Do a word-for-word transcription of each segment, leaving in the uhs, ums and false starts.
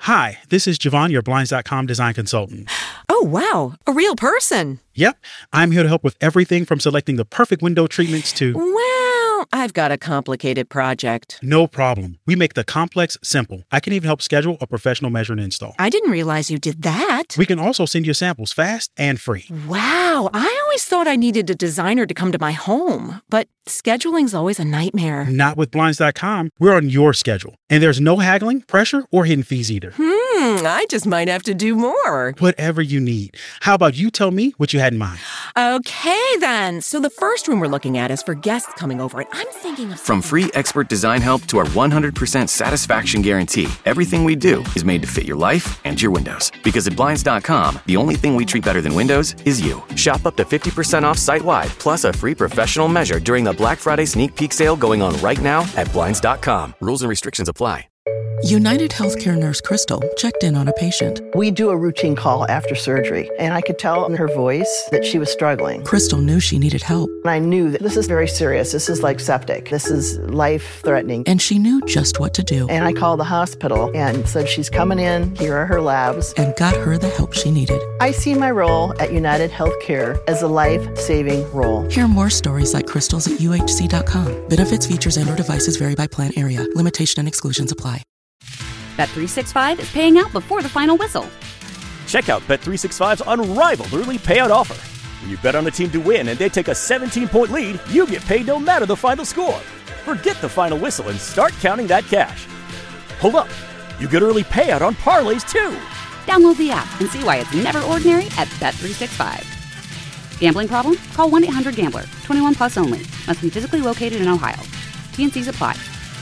Hi, this is Javon, your Blinds dot com design consultant. Oh, wow. A real person. Yep. I'm here to help with everything from selecting the perfect window treatments to... Well, I've got a complicated project. No problem. We make the complex simple. I can even help schedule a professional measure and install. I didn't realize you did that. We can also send you samples fast and free. Wow. I always thought I needed a designer to come to my home, but scheduling's always a nightmare. Not with Blinds dot com. We're on your schedule. And there's no haggling, pressure, or hidden fees either. Hmm, I just might have to do more. Whatever you need. How about you tell me what you had in mind? Okay, then. So the first room we're looking at is for guests coming over, and I'm thinking of... From free expert design help to our one hundred percent satisfaction guarantee, everything we do is made to fit your life and your windows. Because at Blinds dot com, the only thing we treat better than windows is you. Shop up to fifty percent off site-wide, plus a free professional measure during the Black Friday sneak peek sale going on right now at Blinds dot com. Rules and restrictions apply. United Healthcare nurse Crystal checked in on a patient. We do a routine call after surgery, and I could tell in her voice that she was struggling. Crystal knew she needed help. And I knew that this is very serious. This is like septic. This is life-threatening. And she knew just what to do. And I called the hospital and said, she's coming in. Here are her labs. And got her the help she needed. I see my role at United Healthcare as a life-saving role. Hear more stories like Crystal's at U H C dot com. Benefits, features, and or devices vary by plan area. Limitation and exclusions apply. Bet three sixty-five is paying out before the final whistle. Check out Bet three sixty-five's unrivaled early payout offer. When you bet on a team to win and they take a seventeen-point lead, you get paid no matter the final score. Forget the final whistle and start counting that cash. Hold up. You get early payout on parlays, too. Download the app and see why it's never ordinary at Bet three sixty-five. Gambling problem? Call one eight hundred gambler. twenty-one plus only. Must be physically located in Ohio. T N Cs apply.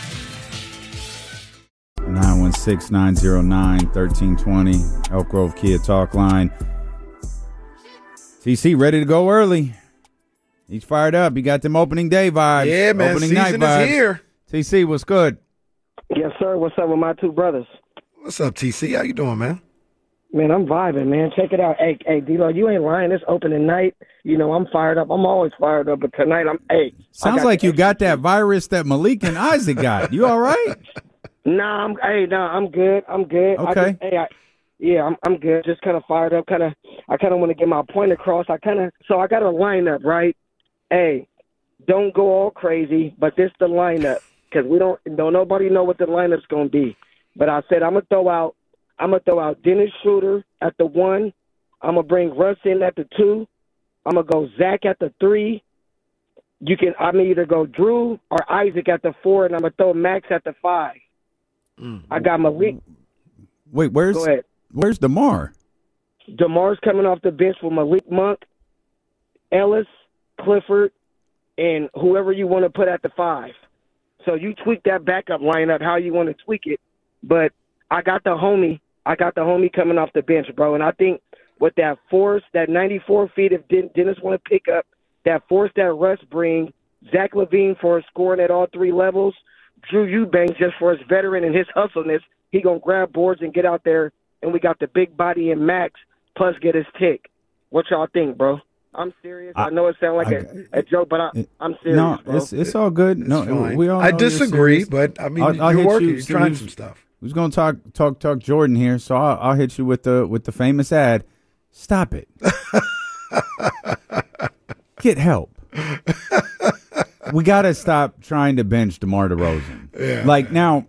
nine one six, nine zero nine, one three two zero, Elk Grove Kia Talk Line. T C ready to go early. He's fired up. He got them opening day vibes. Yeah, man. Opening Season night vibes. is here. T C, what's good? Yes, sir. What's up with my two brothers? What's up, T C? How you doing, man? Man, I'm vibing, man. Check it out. Hey, hey, D-Lo, you ain't lying. It's opening night. You know, I'm fired up. I'm always fired up, but tonight I'm, hey. Sounds like you got that virus that Malik and Isaac got. You all right? Nah, I'm, hey, nah, I'm good. I'm good. Okay. I just, hey, I, yeah, I'm, I'm good. Just kind of fired up. Kind of, I kind of want to get my point across. I kind of, so I got a lineup, right? Hey, don't go all crazy, but this the lineup because we don't, don't nobody know what the lineup's gonna be. But I said I'm gonna throw out, I'm gonna throw out Dennis Schroeder at the one. I'm gonna bring Russ in at the two. I'm gonna go Zach at the three. You can, I'm gonna either go Drew or Isaac at the four, and I'm gonna throw Max at the five. Mm. I got Malik. Wait, where's Go ahead. Where's DeMar? DeMar's coming off the bench with Malik Monk, Ellis, Clifford, and whoever you want to put at the five. So you tweak that backup lineup how you want to tweak it. But I got the homie. I got the homie coming off the bench, bro. And I think with that force, that ninety-four feet, if Dennis want to pick up that force that Russ bring, Zach LaVine for scoring at all three levels, Drew Eubanks just for his veteran and his hustleness, he going to grab boards and get out there, and we got the big body and Max, plus get his tick. What y'all think, bro? I'm serious. I, I know it sounds like I, a, a joke, but I, I'm serious, No, bro. it's it's all good. It's no, fine. we all I know disagree, but I mean, I'll, I'll you're hit working, you, you're so trying who's- some stuff. Who's going to talk talk talk Jordan here? So I'll, I'll hit you with the with the famous ad. Stop it. Get help. We got to stop trying to bench DeMar DeRozan. Yeah. Like now.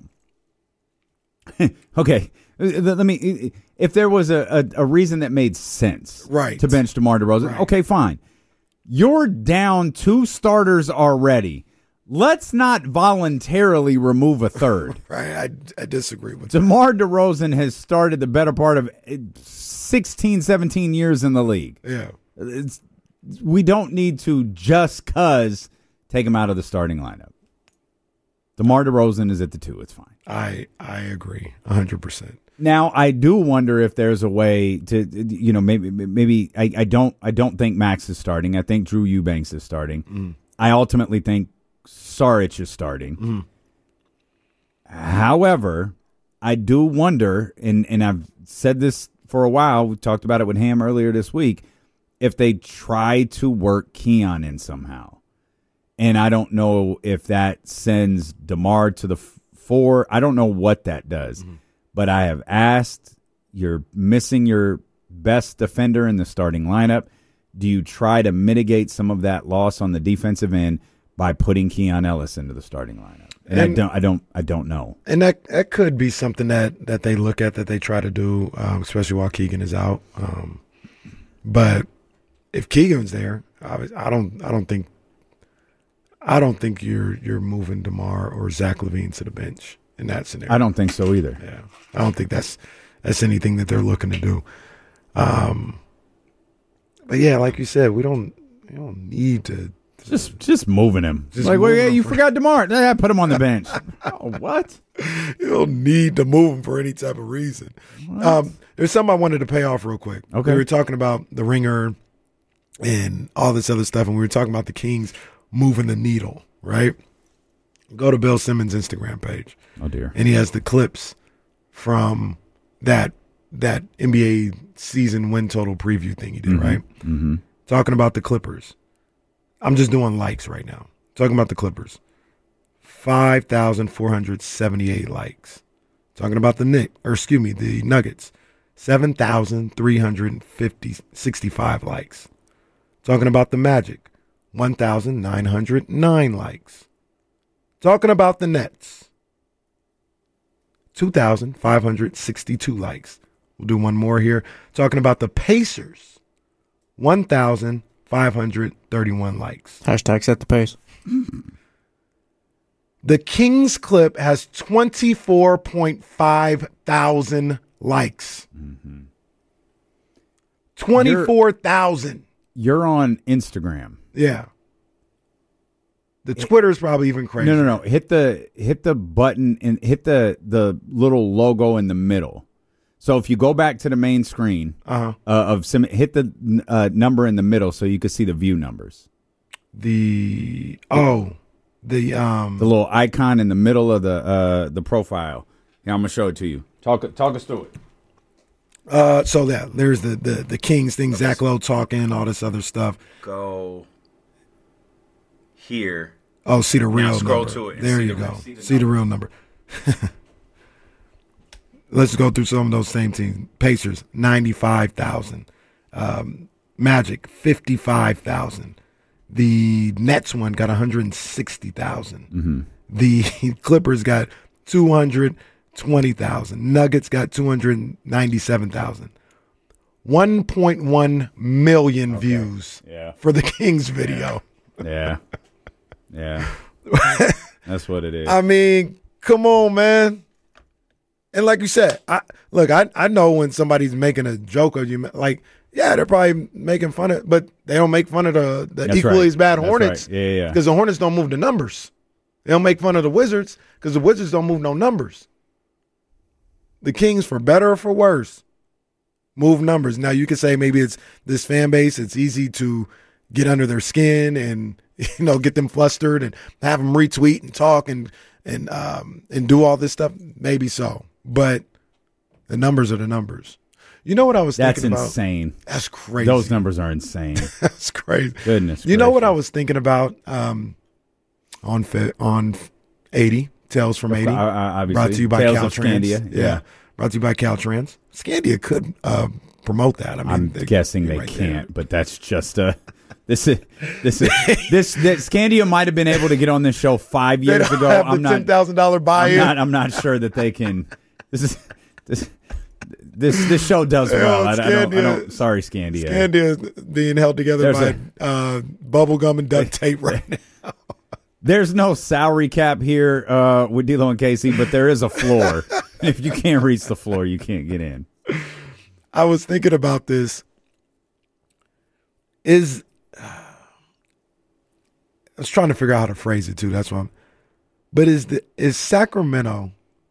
Okay, let me. If there was a, a, a reason that made sense, right, to bench DeMar DeRozan, right. Okay, fine. You're down two starters already. Let's not voluntarily remove a third. Right, I, I disagree with DeMar DeRozan has started the better part of sixteen, seventeen years in the league. Yeah. It's, we don't need to just cause take him out of the starting lineup. DeMar DeRozan is at the two. It's fine. I I agree one hundred percent. Now, I do wonder if there's a way to, you know, maybe maybe I, I don't I don't think Max is starting. I think Drew Eubanks is starting. Mm. I ultimately think Saric is starting. Mm. However, I do wonder, and, and I've said this for a while, we talked about it with Ham earlier this week, if they try to work Keon in somehow. And I don't know if that sends DeMar to the f- four. I don't know what that does. Mm. but I have asked, you're missing your best defender in the starting lineup. Do you try to mitigate some of that loss on the defensive end by putting Keon Ellis into the starting lineup? And, and I don't, I don't, I don't know. And that that could be something that, that they look at, that they try to do, um, especially while Keegan is out. Um, but if Keegan's there, I, I don't, I don't think, I don't think you're you're moving DeMar or Zach LaVine to the bench in that scenario. I don't think so either. Yeah, I don't think that's that's anything that they're looking to do. Um, but yeah, like you said, we don't we don't need to. Just just moving him. Just like, well, yeah, you for, forgot DeMar. I put him on the bench. Oh, what? You don't need to move him for any type of reason. Um, there's something I wanted to pay off real quick. Okay. We were talking about the Ringer and all this other stuff, and we were talking about the Kings moving the needle, right? Go to Bill Simmons' Instagram page. Oh, dear. And he has the clips from that that N B A season win total preview thing he did, Mm-hmm. right? Mm-hmm. Talking about the Clippers. I'm just doing likes right now. Talking about the Clippers. five thousand four hundred seventy-eight likes. Talking about the Knicks, or excuse me, the Nuggets. seven thousand three hundred sixty-five likes. Talking about the Magic. one thousand nine hundred nine likes. Talking about the Nets. two thousand five hundred sixty-two likes. We'll do one more here. Talking about the Pacers. one thousand five hundred thirty-one likes. Hashtag set the pace. The Kings clip has twenty-four point five thousand likes. Mm-hmm. twenty-four thousand. You're, you're on Instagram. Yeah. The Twitter's probably even crazier. No, no, no. Hit the hit the button and hit the the little logo in the middle. So if you go back to the main screen uh-huh. uh, of some, hit the uh, number in the middle so you can see the view numbers. The oh, the um, the little icon in the middle of the uh, the profile. Yeah, I'm gonna show it to you. Talk talk us through it. Uh, so that there's the the the Kings thing, Zach Lowe talking, all this other stuff. Go here. Oh, see the real now scroll number. to it. There you the, go. See the, see the real number. Let's go through some of those same teams. Pacers, ninety-five thousand. Um, Magic, fifty-five thousand. The Nets one got one hundred sixty thousand. Mm-hmm. The Clippers got two hundred twenty thousand. Nuggets got two hundred ninety-seven thousand. one point one million okay. views yeah. for the Kings video. Yeah. Yeah. yeah. That's what it is. I mean, come on, man. And like you said, I look, I, I know when somebody's making a joke of you, like, yeah, they're probably making fun of, but they don't make fun of the, the equally right. as bad That's Hornets. Right. Yeah, yeah. Because the Hornets don't move the numbers. They don't make fun of the Wizards because the Wizards don't move no numbers. The Kings, for better or for worse, move numbers. Now, you could say maybe it's this fan base. It's easy to get under their skin and, you know, get them flustered and have them retweet and talk and and um, and do all this stuff. Maybe so. But the numbers are the numbers. You know what I was That's thinking about? That's insane. That's crazy. Those numbers are insane. That's crazy. Goodness. You know what I gracious. was thinking about um, on on eighty, Tales from eighty, uh, obviously. brought to you by Tales Caltrans. of Scandia. Yeah. yeah. Brought to you by Caltrans. Scandia could uh, promote that. I mean, I'm they, guessing they right can't, there. but that's just a this is this is this that Scandia might have been able to get on this show five They years don't ago. have I'm the not ten thousand dollar I'm buy-in. not. I'm not sure that they can. This is this this this show does well. Yeah, I, I, don't, I don't. Sorry, Scandia. Scandia is being held together There's by a- uh, bubble gum and duct tape right now. There's no salary cap here uh, with D'Lo and Casey, but there is a floor. If you can't reach the floor, you can't get in. I was thinking about this. Is I was trying to figure out how to phrase it too. That's why. I'm, but is the is Sacramento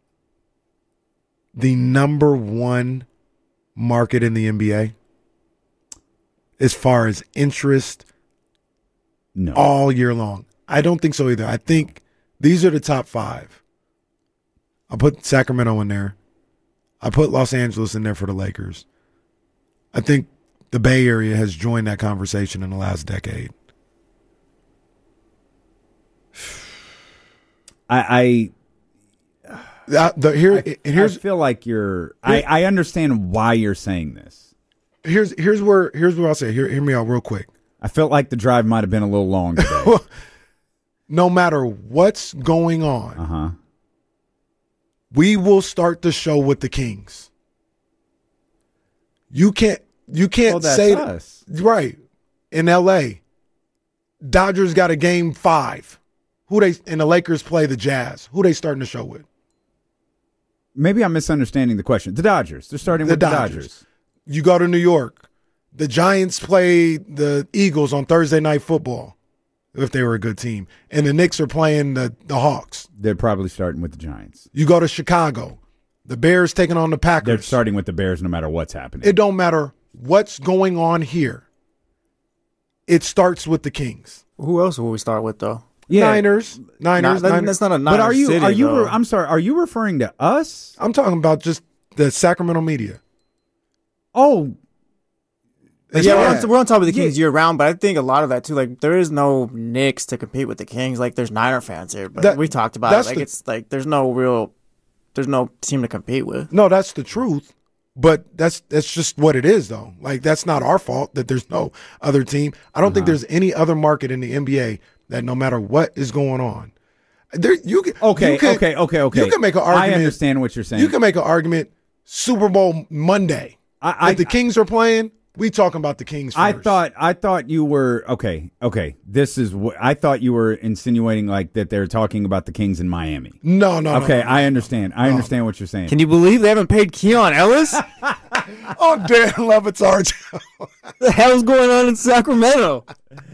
the number one market in the N B A as far as interest? No, all year long. I don't think so either. I think these are the top five. I put Sacramento in there. I put Los Angeles in there for the Lakers. I think the Bay Area has joined that conversation in the last decade. I, I Uh, the, here, I, and here's I feel like you're. I, I understand why you're saying this. Here's here's where here's what I'll say. Hear, hear me out real quick. I felt like the drive might have been a little long today. No matter what's going on, uh-huh. we will start the show with the Kings. You can't you can't well, that's say us. that, right in L A. Dodgers got a game five. Who they and the Lakers play the Jazz. Who they starting the show with? Maybe I'm misunderstanding the question. The Dodgers. They're starting the with Dodgers. the Dodgers. You go to New York. The Giants play the Eagles on Thursday Night Football, if they were a good team. And the Knicks are playing the, the Hawks. They're probably starting with the Giants. You go to Chicago. The Bears taking on the Packers. They're starting with the Bears no matter what's happening. It don't matter what's going on here. It starts with the Kings. Who else will we start with, though? Yeah. Niners. Niners. Nah, that, Niners. That's not a Niners But are you? city, are you? though. Re- I'm sorry. Are you referring to us? I'm talking about just the Sacramento media. Oh, yeah, yeah. We're, on, we're on top of the Kings Yeah. year round, but I think a lot of that too. Like, there is no Knicks to compete with the Kings. Like, there's Niner fans here, but That- we talked about that's it. Like, the- it's like there's no real, there's no team to compete with. No, that's the truth. But that's that's just what it is, though. Like, that's not our fault that there's no other team. I don't Uh-huh. think there's any other market in the N B A that no matter what is going on, there you can okay, you can, okay, okay, okay. You can make an argument. I understand what you're saying. You can make an argument. Super Bowl Monday. I, I, if the Kings are playing, we talking about the Kings first. I thought I thought you were okay. Okay, this is what I thought you were insinuating, like that they're talking about the Kings in Miami. No, no. Okay, no, no. I understand. I understand what you're saying. Can you believe they haven't paid Keon Ellis? Oh, Dan Levitar. What the hell's going on in Sacramento?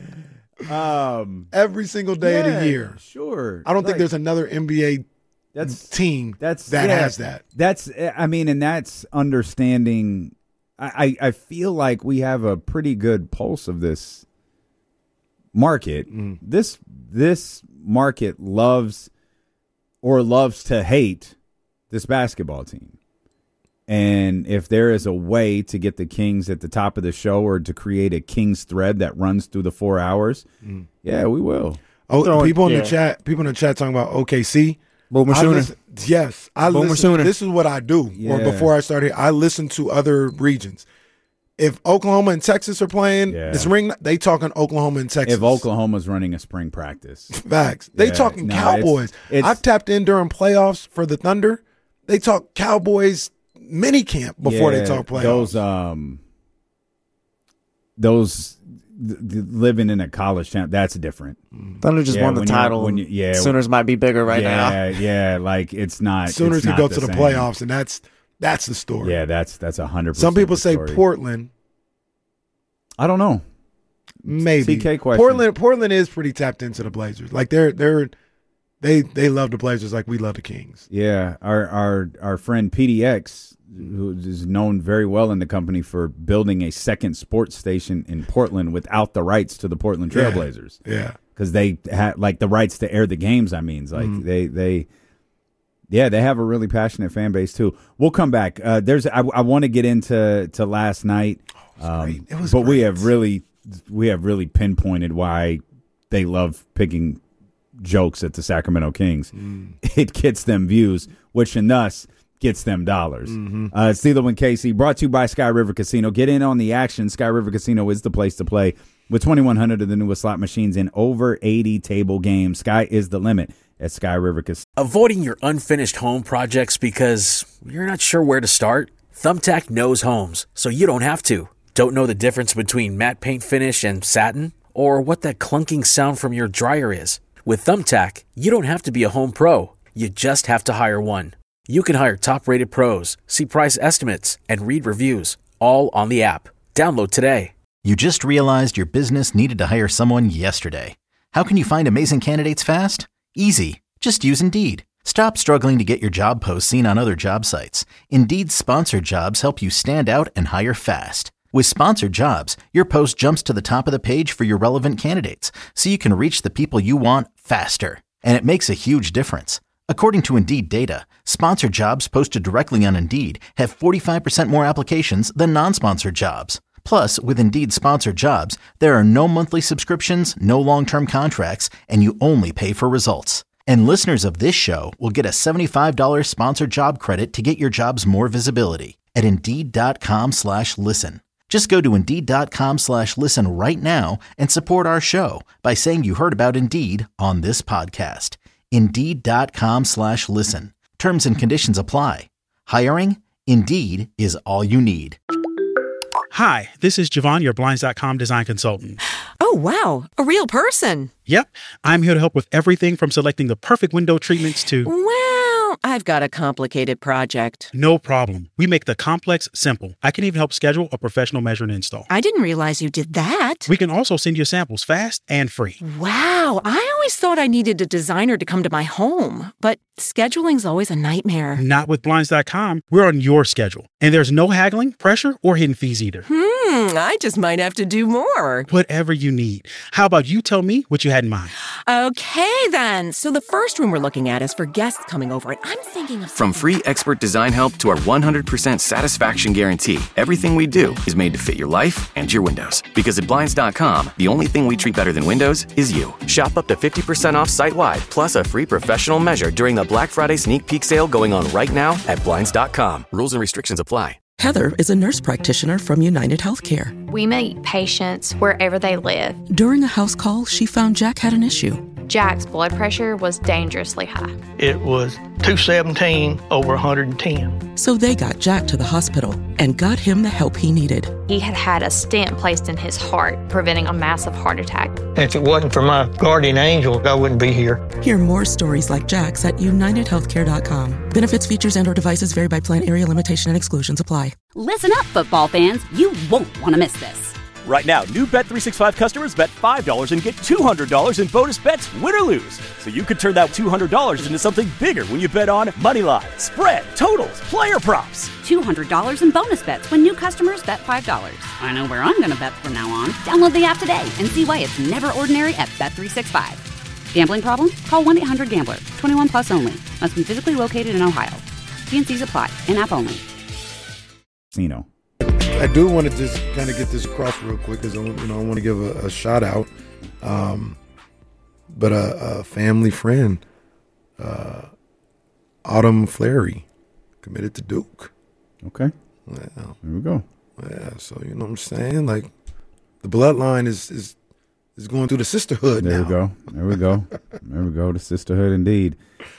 Um, Every single day yeah, of the year. Sure. I don't Like, think there's another N B A that's team that's that yeah, has that. That's I mean, and that's understanding. I, I I feel like we have a pretty good pulse of this market. Mm. This this market loves or loves to hate this basketball team. And if there is a way to get the Kings at the top of the show or to create a Kings thread that runs through the four hours, Mm. yeah, we will. Oh, Throwing- people in yeah. the chat, people in the chat talking about O K C. Boomer I Sooner. listen- yes, I Boomer listen. Sooner. This is what I do. Or Yeah. before I started, I listen to other regions. If Oklahoma and Texas are playing Yeah. this ring, they talking Oklahoma and Texas. If Oklahoma's running a spring practice. Facts. They Yeah, talking no, Cowboys. it's- it's- I've tapped in during playoffs for the Thunder. They talk Cowboys mini camp before Yeah, they talk playoffs. Those um those th- th- living in a college town, that's different. Thunder just Yeah, won the when you- title. when you- yeah, Sooners might be bigger right yeah, now. Yeah, like it's not Sooners it's could not go to the same. playoffs, and that's that's the story. Yeah, that's that's a hundred percent. Some people the say story. Portland. I don't know. Maybe T K question. Portland. Portland is pretty tapped into the Blazers. Like they're they're they they love the Blazers like we love the Kings. Yeah, our our our friend P D X, who is known very well in the company for building a second sports station in Portland without the rights to the Portland Yeah. Trailblazers. Yeah, because they had like the rights to air the games. I mean, like Mhm. they they. Yeah, they have a really passionate fan base too. We'll come back. Uh, there's I, I want to get into to last night, um, It was but we great. have really we have really pinpointed why they love picking jokes at the Sacramento Kings. Mm. It gets them views, which in thus gets them dollars. Mm-hmm. Uh, Steeler and K C, brought to you by Sky River Casino. Get in on the action. Sky River Casino is the place to play. With twenty-one hundred of the newest slot machines in over eighty table games, sky is the limit at Sky River Casino. Avoiding your unfinished home projects because you're not sure where to start? Thumbtack knows homes, so you don't have to. Don't know the difference between matte paint finish and satin? Or what that clunking sound from your dryer is? With Thumbtack, you don't have to be a home pro. You just have to hire one. You can hire top-rated pros, see price estimates, and read reviews, all on the app. Download today. You just realized your business needed to hire someone yesterday. How can you find amazing candidates fast? Easy. Just use Indeed. Stop struggling to get your job posts seen on other job sites. Indeed's sponsored jobs help you stand out and hire fast. With sponsored jobs, your post jumps to the top of the page for your relevant candidates, so you can reach the people you want faster. And it makes a huge difference. According to Indeed data, sponsored jobs posted directly on Indeed have forty-five percent more applications than non-sponsored jobs. Plus, with Indeed sponsored jobs, there are no monthly subscriptions, no long-term contracts, and you only pay for results. And listeners of this show will get a seventy-five dollars sponsored job credit to get your jobs more visibility at Indeed.com slash listen. Just go to Indeed.com slash listen right now and support our show by saying you heard about Indeed on this podcast. Indeed.com slash listen. Terms and conditions apply. Hiring? Indeed is all you need. Hi, this is Javon, your Blinds dot com design consultant. Oh, wow. A real person. Yep. I'm here to help with everything from selecting the perfect window treatments to... Well, I've got a complicated project. No problem. We make the complex simple. I can even help schedule a professional measure and install. I didn't realize you did that. We can also send you samples fast and free. Wow. I always thought I needed a designer to come to my home, but scheduling's always a nightmare. Not with Blinds dot com. We're on your schedule. And there's no haggling, pressure, or hidden fees either. Hmm, I just might have to do more. Whatever you need. How about you tell me what you had in mind? Okay, then. So the first room we're looking at is for guests coming over, and I'm thinking of... From free expert design help to our one hundred percent satisfaction guarantee, everything we do is made to fit your life and your windows. Because at Blinds dot com, the only thing we treat better than windows is you. Shop up to fifty percent off site-wide, plus a free professional measure during the Black Friday sneak peek sale going on right now at Blinds dot com. Rules and restrictions apply. Heather is a nurse practitioner from United Healthcare. We meet patients wherever they live. During a house call, she found Jack had an issue. Jack's blood pressure was dangerously high. It was two seventeen over one hundred ten. So they got Jack to the hospital and got him the help he needed. He had had a stent placed in his heart, preventing a massive heart attack. If it wasn't for my guardian angel, I wouldn't be here. Hear more stories like Jack's at United Healthcare dot com. Benefits, features, and or devices vary by plan, area, limitation, and exclusions apply. Listen up, football fans. You won't want to miss this. Right now, new Bet three sixty-five customers bet five dollars and get two hundred dollars in bonus bets, win or lose. So you could turn that two hundred dollars into something bigger when you bet on money line, spread, totals, player props. two hundred dollars in bonus bets when new customers bet five dollars. I know where I'm going to bet from now on. Download the app today and see why it's never ordinary at Bet three sixty-five. Gambling problem? Call one eight hundred gambler. twenty-one plus only. Must be physically located in Ohio. T N Cs apply. In-app only. Casino. I do want to just kind of get this across real quick because I, you know, I want to give a, a shout out. Um, but a, a family friend, uh, Autumn Fleury, committed to Duke. Okay. Well, there we go. Yeah, so you know what I'm saying? Like the bloodline is is is going through the sisterhood there now. we go. There we go. There we go. The sisterhood indeed.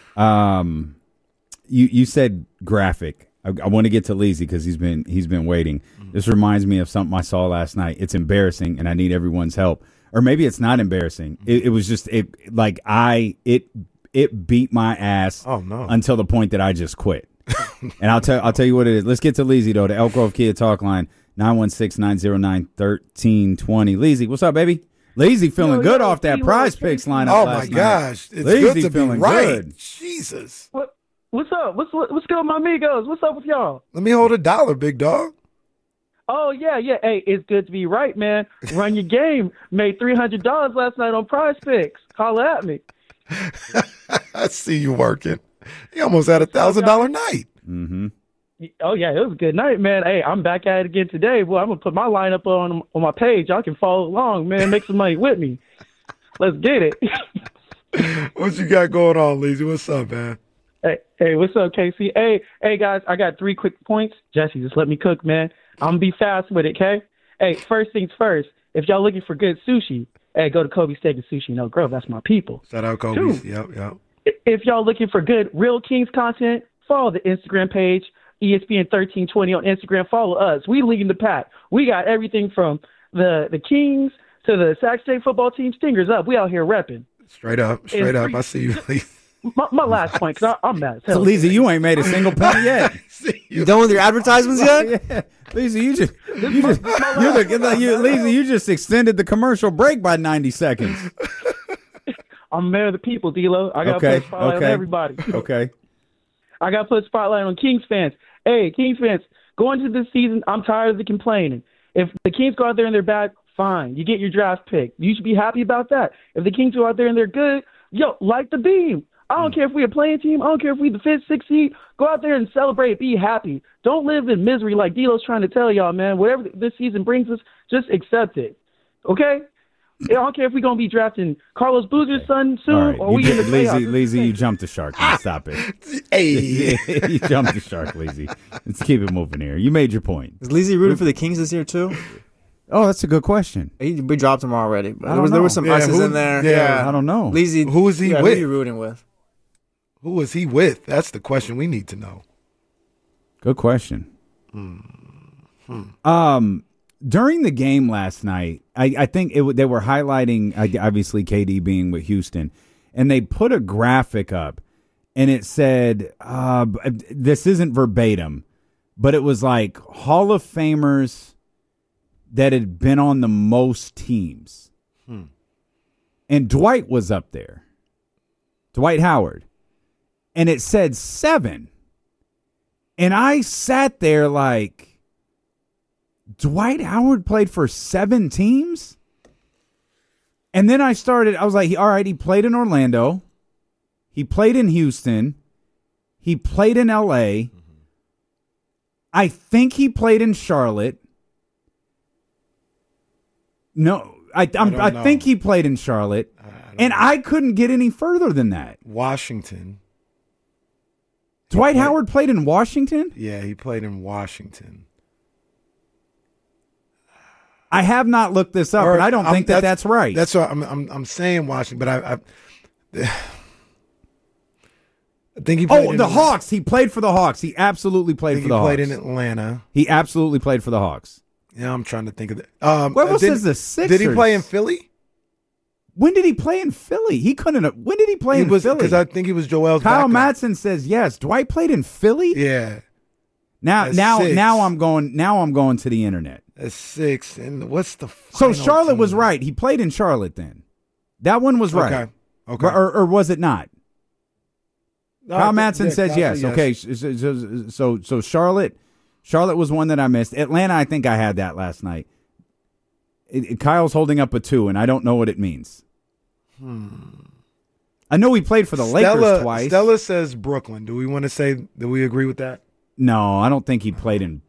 Um, you you said graphic. I, I want to get to Leezy because he's been he's been waiting. Mm-hmm. This reminds me of something I saw last night. It's embarrassing, and I need everyone's help. Or maybe it's not embarrassing. It, it was just it like I it it beat my ass. Oh no! Until the point that I just quit. And I'll tell I'll tell you what it is. Let's get to Leezy though. The Elk Grove Kia Talk line nine one six, nine zero nine, one three two zero. Leezy, what's up, baby? Leezy feeling yo, good yo, off that yo, Prize yo, Picks lineup. Oh last my night. gosh, it's Leezy good to be feeling right. good. Jesus. What? What's up? What's what, what's good with my amigos? What's up with y'all? Let me hold a dollar, big dog. Oh yeah, yeah. Hey, it's good to be right, man. Run your game. Made three hundred dollars last night on Prize Picks. Holla at me. I see you working. You almost had a thousand dollar night. Mm-hmm. Oh yeah, it was a good night, man. Hey, I'm back at it again today. Boy, I'm gonna put my lineup on on my page. Y'all can follow along, man. Make some money with me. Let's get it. What you got going on, Leezy? What's up, man? Hey, hey, what's up, K C? Hey, hey, guys, I got three quick points. Jesse, just let me cook, man. I'm gonna be fast with it, okay? Hey, first things first. If y'all looking for good sushi, hey, go to Kobe Steak and Sushi in Elk Grove. That's my people. Shout out Kobe. Yep, yep. If y'all looking for good Real Kings content, follow the Instagram page, E S P N thirteen twenty on Instagram. Follow us. We leading the pack. We got everything from the the Kings to the Sac State football team. Stingers up. We out here repping. Straight up, straight up. I see you, Leezy. My, my last point, because I'm mad as hell. So, Leezy, you ain't made a single point yet. You done with your advertisements yet? Yeah. Leezy, you just, you just, you, the, you, Leezy, you just extended the commercial break by ninety seconds. I'm mayor of the people, D-Lo. I got to okay, put a spotlight okay. on everybody. Okay. I got to put a spotlight on Kings fans. Hey, Kings fans, going into this season, I'm tired of the complaining. If the Kings go out there and they're bad, fine. You get your draft pick. You should be happy about that. If the Kings go out there and they're good, yo, light the beam. I don't care if we're a playing team. I don't care if we're the fifth, sixth seed. Go out there and celebrate. Be happy. Don't live in misery like D-Lo's trying to tell y'all, man. Whatever this season brings us, just accept it. Okay? I don't care if we're gonna be drafting Carlos Boozer's son soon, All right. or You we in the ju- lazy, playoffs. lazy, you jumped the shark. Man. Stop it. Hey. You jumped the shark, lazy. Let's keep it moving here. You made your point. Is Leezy rooting for the Kings this year too? Oh, that's a good question. He, we dropped him already. But I there was don't there know. was some Yeah, S's who- in there. yeah, I don't know. Leezy, Who is he yeah, with? Who are you rooting with? Who was he with? That's the question we need to know. Good question. Hmm. Um, during the game last night, I, I think it, w- they were highlighting uh, obviously K D being with Houston, and they put a graphic up, and it said, uh, "This isn't verbatim, but it was like Hall of Famers that had been on the most teams, Hmm. and Dwight was up there, Dwight Howard, and it said seven, and I sat there like." Dwight Howard played for seven teams? And then I started, I was like, all right, he played in Orlando. He played in Houston. He played in L A. Mm-hmm. I think he played in Charlotte. No, I I'm, I, I think he played in Charlotte. I and know. I couldn't get any further than that. Washington. Dwight played, Howard played in Washington? Yeah, he played in Washington. I have not looked this up, or, but I don't I'm, think that that's, that's right. That's what I'm. I'm, I'm saying Washington, but I. I, I think he. Played oh, in the Hawks. He played for the Hawks. He absolutely played for he the Hawks. He played played in Atlanta. He absolutely played for the Hawks. Yeah, I'm trying to think of it. Um, what else did, is the Sixers? Did he play in Philly? When did he play in Philly? He couldn't have. When did he play he in was, Philly? Because I think he was Joel's Kyle backup. Matson says yes. Dwight played in Philly? Yeah. Now, That's now, six. now I'm going. Now I'm going to the internet. That's six. And what's the so Charlotte team? was right. He played in Charlotte. Then that one was right. Okay. Okay. Or, or was it not? No, Kyle Matson yeah, says Kyle yes. yes. Okay. So, so, so, so Charlotte, Charlotte was one that I missed. Atlanta, I think I had that last night. It, it, Kyle's holding up a two, and I don't know what it means. Hmm. I know he played for the Stella, Lakers twice. Stella says Brooklyn. Do we want to say, do we agree with that? No, I don't think he played in.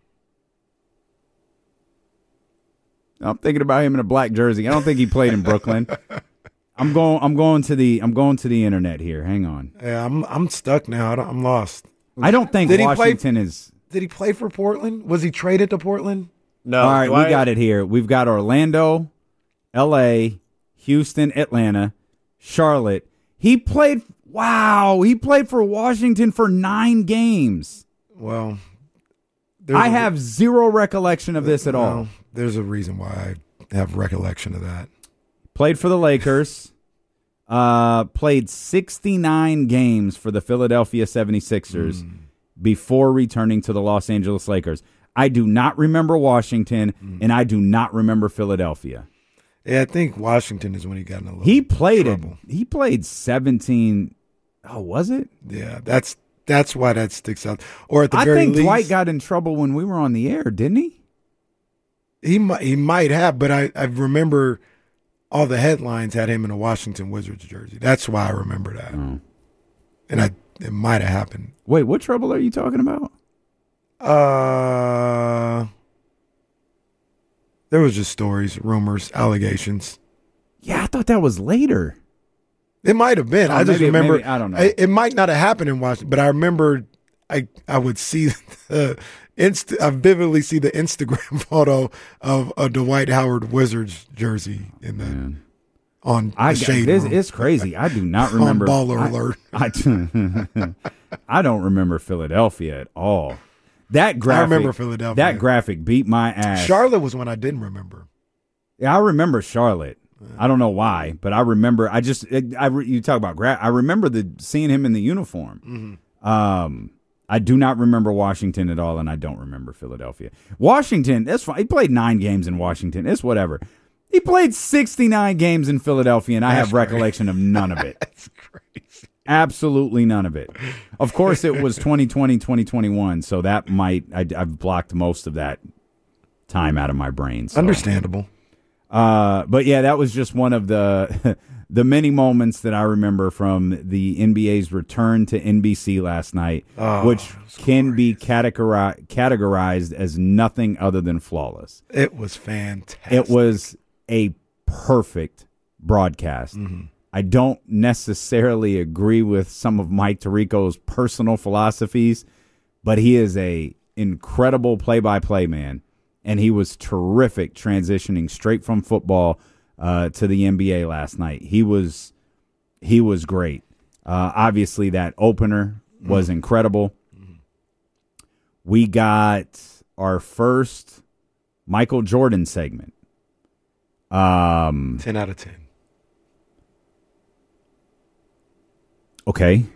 I'm thinking about him in a black jersey. I don't think he played in Brooklyn. I'm going. I'm going to the. I'm going to the internet here. Hang on. Yeah, I'm. I'm stuck now. I don't, I'm lost. I don't think did Washington play, is. Did he play for Portland? Was he traded to Portland? No. All right, Dwight, we got it here. We've got Orlando, L A, Houston, Atlanta, Charlotte. He played. Wow, he played for Washington for nine games. Well, I have zero recollection of this at well, all. There's a reason why I have recollection of that. Played for the Lakers. Uh, played sixty-nine games for the Philadelphia seventy-sixers mm. before returning to the Los Angeles Lakers. I do not remember Washington, mm. and I do not remember Philadelphia. Yeah, I think Washington is when he got in a little He played trouble. it. He played seventeen. Oh, was it? Yeah, that's that's why that sticks out. Or at the I very think least, Dwight got in trouble when we were on the air, didn't he? He might he might have, but I, I remember all the headlines had him in a Washington Wizards jersey. That's why I remember that. Oh. And I it might have happened. Wait, what trouble are you talking about? Uh, there was just stories, rumors, allegations. Yeah, I thought that was later. It might have been. Oh, I just maybe, remember. maybe, I don't know. It, it might not have happened in Washington, but I remember. I I would see the inst. I vividly see the Instagram photo of a Dwight Howard Wizards jersey in the Man. on the I shade it's, room. it's crazy. I do not remember. On Baller I, Alert. I, I don't remember Philadelphia at all. That graphic. I remember Philadelphia. That graphic beat my ass. Charlotte was one I didn't remember. Yeah, I remember Charlotte. I don't know why, but I remember. I just I, I you talk about gra- I remember the seeing him in the uniform. Mm-hmm. Um, I do not remember Washington at all, and I don't remember Philadelphia. Washington, that's fine. He played nine games in Washington. It's whatever. He played sixty-nine games in Philadelphia, and I That's have recollection of none of it. That's crazy. Absolutely none of it. Of course, it was twenty twenty, twenty twenty-one, so that might I, I've blocked most of that time out of my brain. So. Understandable. Uh, but yeah, that was just one of the the many moments that I remember from the N B A's return to N B C last night, oh, which can be categori- categorized as nothing other than flawless. It was fantastic. It was a perfect broadcast. Mm-hmm. I don't necessarily agree with some of Mike Tirico's personal philosophies, but he is a incredible play-by-play man, and he was terrific transitioning straight from football uh, to the N B A last night. He was he was great. Uh, obviously, that opener was mm-hmm. incredible. Mm-hmm. We got our first Michael Jordan segment. Um, ten out of ten. Okay.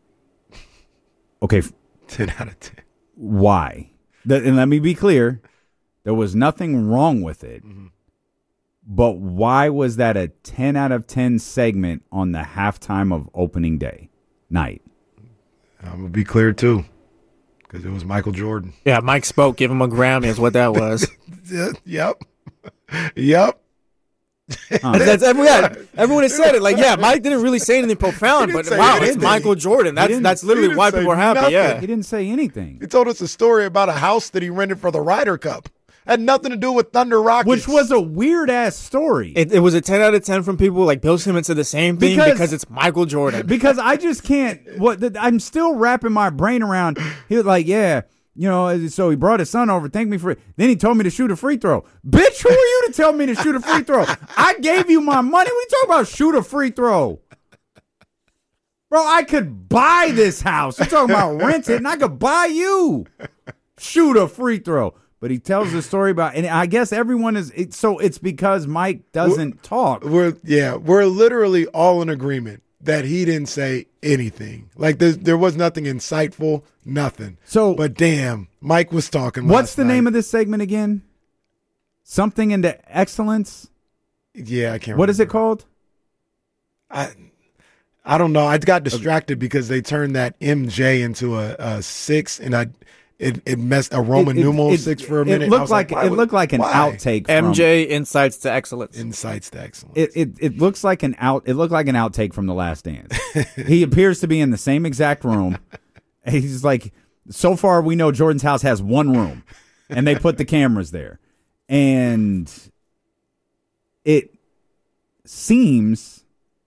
Okay. ten out of ten. Why? The, and let me be clear. There was nothing wrong with it. Mm-hmm. But why was that a ten out of ten segment on the halftime of opening day night? I'm going to be clear, too, because it was Michael Jordan. Yeah, Mike spoke. Give him a Grammy is what that was. Yep. Yep. Huh. That's, yeah, everyone has said it. Like, yeah, Mike didn't really say anything profound, but wow, anything. It's Michael Jordan. That's that's literally why people are happy. Nothing. Yeah, he didn't say anything. He told us a story about a house that he rented for the Ryder Cup. Had nothing to do with Thunder Rockets. Which was a weird-ass story. It, it was a ten out of ten from people. Like, Bill Simmons said the same thing because, because it's Michael Jordan. Because I just can't. What the, I'm still wrapping my brain around. He was like, yeah, you know, so he brought his son over, thanked me for it. Then he told me to shoot a free throw. Bitch, who are you to tell me to shoot a free throw? I gave you my money. What are you talking about, shoot a free throw? Bro, I could buy this house. You're talking about rent it, and I could buy you. Shoot a free throw. But he tells the story about, and I guess everyone is, it, so it's because Mike doesn't we're, talk. We're Yeah, we're literally all in agreement that he didn't say anything. Like, there, there was nothing insightful, nothing. So, but damn, Mike was talking. What's the night. name of this segment again? Something into excellence? Yeah, I can't What remember. is it called? I I don't know. I got distracted because they turned that M J into a, a six, and I it, it messed a Roman it, it, numeral it, six for a minute. It looked like, like it looked like an why? outtake. From, M J Insights to Excellence. Insights to Excellence. It, it it looks like an out. It looked like an outtake from The Last Dance. He appears to be in the same exact room. He's like, so far we know Jordan's house has one room, and they put the cameras there, and it seems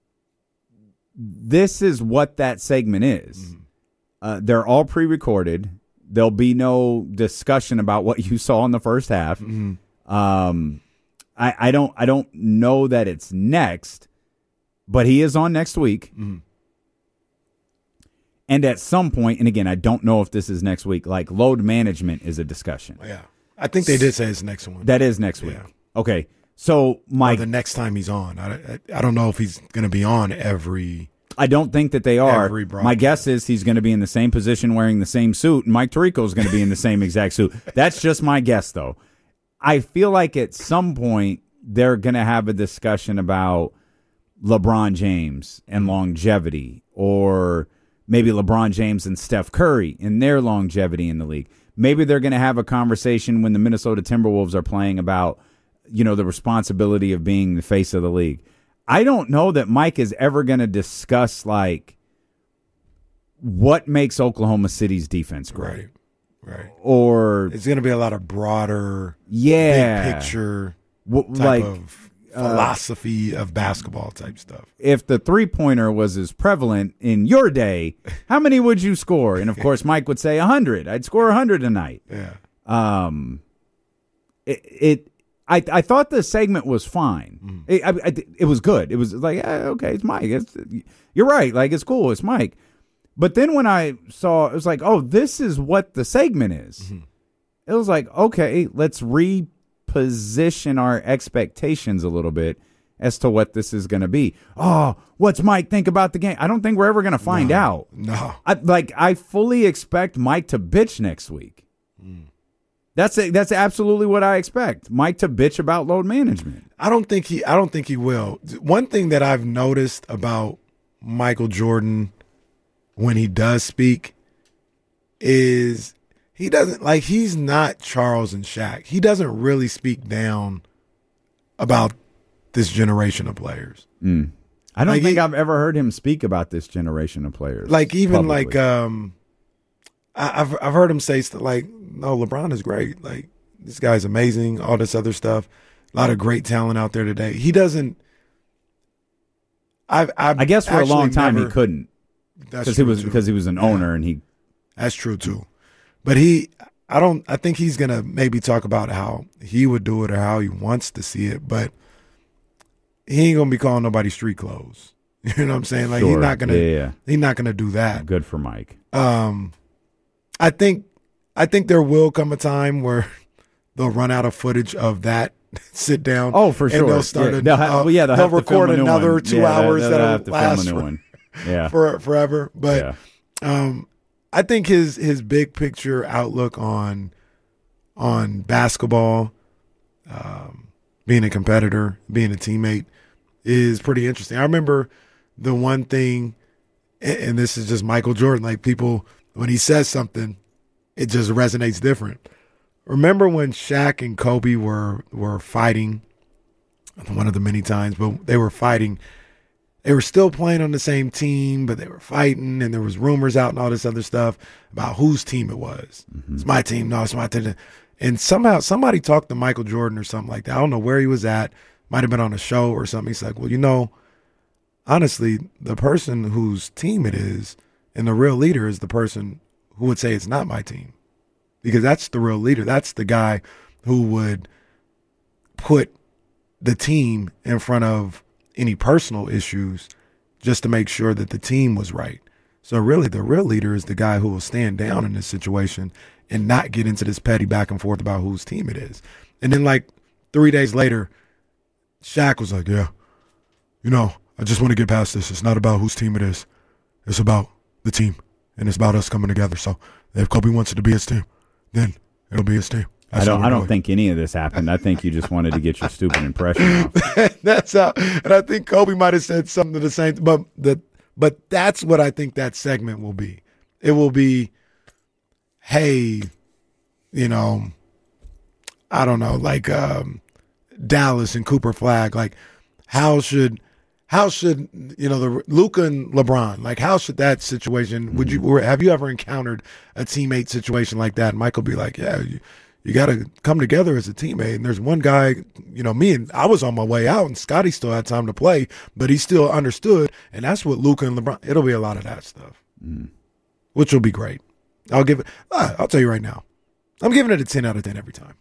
this is what that segment is. Mm-hmm. Uh, they're all pre-recorded. There'll be no discussion about what you saw in the first half. Mm-hmm. Um, I, I don't I don't know that it's next, but he is on next week. Mm-hmm. And at some point, and again, I don't know if this is next week, like load management is a discussion. Yeah. I think they did say it's next one. That is next week. Yeah. Okay. So Mike, or the next time he's on, I, I, I don't know if he's going to be on every. I don't think that they are. My guess is he's going to be in the same position wearing the same suit, and Mike Tirico is going to be in the same exact suit. That's just my guess, though. I feel like at some point they're going to have a discussion about LeBron James and longevity, or maybe LeBron James and Steph Curry and their longevity in the league. Maybe they're going to have a conversation when the Minnesota Timberwolves are playing about, you know, the responsibility of being the face of the league. I don't know that Mike is ever going to discuss, like, what makes Oklahoma City's defense great. Right, right. Or it's going to be a lot of broader, yeah, big picture w- type like, of philosophy uh, of basketball type stuff. If the three-pointer was as prevalent in your day, how many would you score? And, of course, Mike would say one hundred. I'd score one hundred tonight. Yeah. Um, it... it I I thought the segment was fine. Mm. It, I, I, it was good. It was like, yeah, okay, it's Mike. It's, you're right. Like, it's cool. It's Mike. But then when I saw, it was like, oh, this is what the segment is. Mm-hmm. It was like, okay, let's reposition our expectations a little bit as to what this is going to be. Oh, what's Mike think about the game? I don't think we're ever going to find no, out. No. I, like, I fully expect Mike to bitch next week. Mm. That's a, that's absolutely what I expect. Mike to bitch about load management. I don't think he I don't think he will. One thing that I've noticed about Michael Jordan when he does speak is he doesn't like he's not Charles and Shaq. He doesn't really speak down about this generation of players. Mm. I don't like think he, I've ever heard him speak about this generation of players. Like even publicly. like um I, I've I've heard him say stuff like, no, LeBron is great. Like, this guy's amazing, all this other stuff. A lot of great talent out there today. He doesn't. I've, I've I guess for a long time never, he couldn't because he was too. because he was an owner yeah. and he. That's true too, but he. I don't. I think he's gonna maybe talk about how he would do it or how he wants to see it, but he ain't gonna be calling nobody street clothes. You know what I'm saying? Like sure. he's not gonna. Yeah, yeah. He's not gonna do that. Good for Mike. Um, I think. I think there will come a time where they'll run out of footage of that sit down. Oh, for sure. And they'll start. Yeah, a, they'll, have, uh, well, yeah, they'll, they'll have record to film another one. two yeah, hours they'll, that'll they'll have to last film a new for, one. Yeah. for forever. But yeah. um, I think his his big picture outlook on on basketball, um, being a competitor, being a teammate, is pretty interesting. I remember the one thing, and this is just Michael Jordan. Like people, when he says something, it just resonates different. Remember when Shaq and Kobe were were fighting? One of the many times, but they were fighting. They were still playing on the same team, but they were fighting, and there was rumors out and all this other stuff about whose team it was. Mm-hmm. It's my team. No, it's my team. And somehow somebody talked to Michael Jordan or something like that. I don't know where he was at. Might have been on a show or something. He's like, well, you know, honestly, the person whose team it is and the real leader is the person who would say it's not my team. Because that's the real leader. That's the guy who would put the team in front of any personal issues just to make sure that the team was right. So really the real leader is the guy who will stand down in this situation and not get into this petty back and forth about whose team it is. And then like three days later, Shaq was like, yeah, you know, I just want to get past this. It's not about whose team it is. It's about the team, and it's about us coming together. So if Kobe wants it to be his team, then it'll be his team. That's I don't. I don't doing. think any of this happened. I think you just wanted to get your stupid impression off. That's how. And I think Kobe might have said something to the same. But the but that's what I think that segment will be. It will be, hey, you know, I don't know, like um, Dallas and Cooper Flag. Like, how should how should you know the Luka and LeBron? Like, how should that situation? Would you have you ever encountered a teammate situation like that? And Michael be like, yeah. You, You got to come together as a teammate. And there's one guy, you know, me and I was on my way out, and Scotty still had time to play, but he still understood. And that's what Luka and LeBron. It'll be a lot of that stuff, mm. which will be great. I'll give it. Uh, I'll tell you right now, I'm giving it a ten out of ten every time.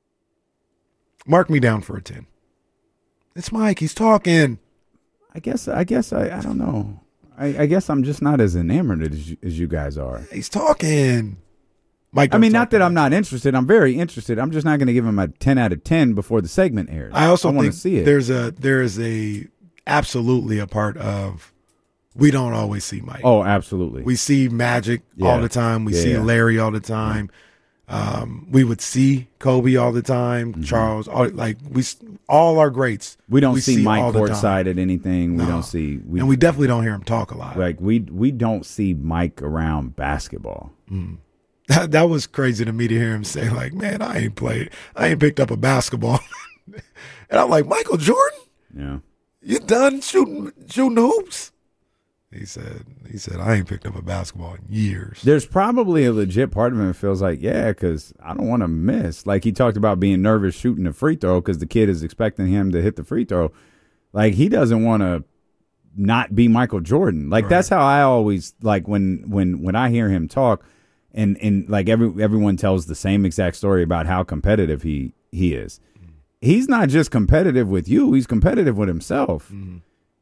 Mark me down for a ten. It's Mike. He's talking. I guess. I guess. I. I don't know. I, I guess I'm just not as enamored as you, as you guys are. He's talking. Mike, I mean, not that I'm not interested. I'm very interested. I'm just not going to give him a ten out of ten before the segment airs. I also I want to see it. There's a there is a absolutely a part of we don't always see Mike. Oh, absolutely. We see Magic yeah. all the time. We yeah, see yeah. Larry all the time. Um, we would see Kobe all the time. Mm-hmm. Charles, all, like we all our greats. We don't we see, see Mike courtside at anything. No. We don't see, we, and we definitely don't hear him talk a lot. Like we we don't see Mike around basketball. Mm. That, that was crazy to me to hear him say, like, man, I ain't played, I ain't picked up a basketball. And I'm like, Michael Jordan? Yeah. You done shooting shooting hoops? He said, he said, I ain't picked up a basketball in years. There's probably a legit part of him that feels like, yeah, because I don't want to miss. Like he talked about being nervous shooting the free throw because the kid is expecting him to hit the free throw. Like he doesn't want to not be Michael Jordan. Like right. That's how I always, like when when when I hear him talk, And and like every everyone tells the same exact story about how competitive he he is. Mm. He's not just competitive with you; he's competitive with himself. Mm.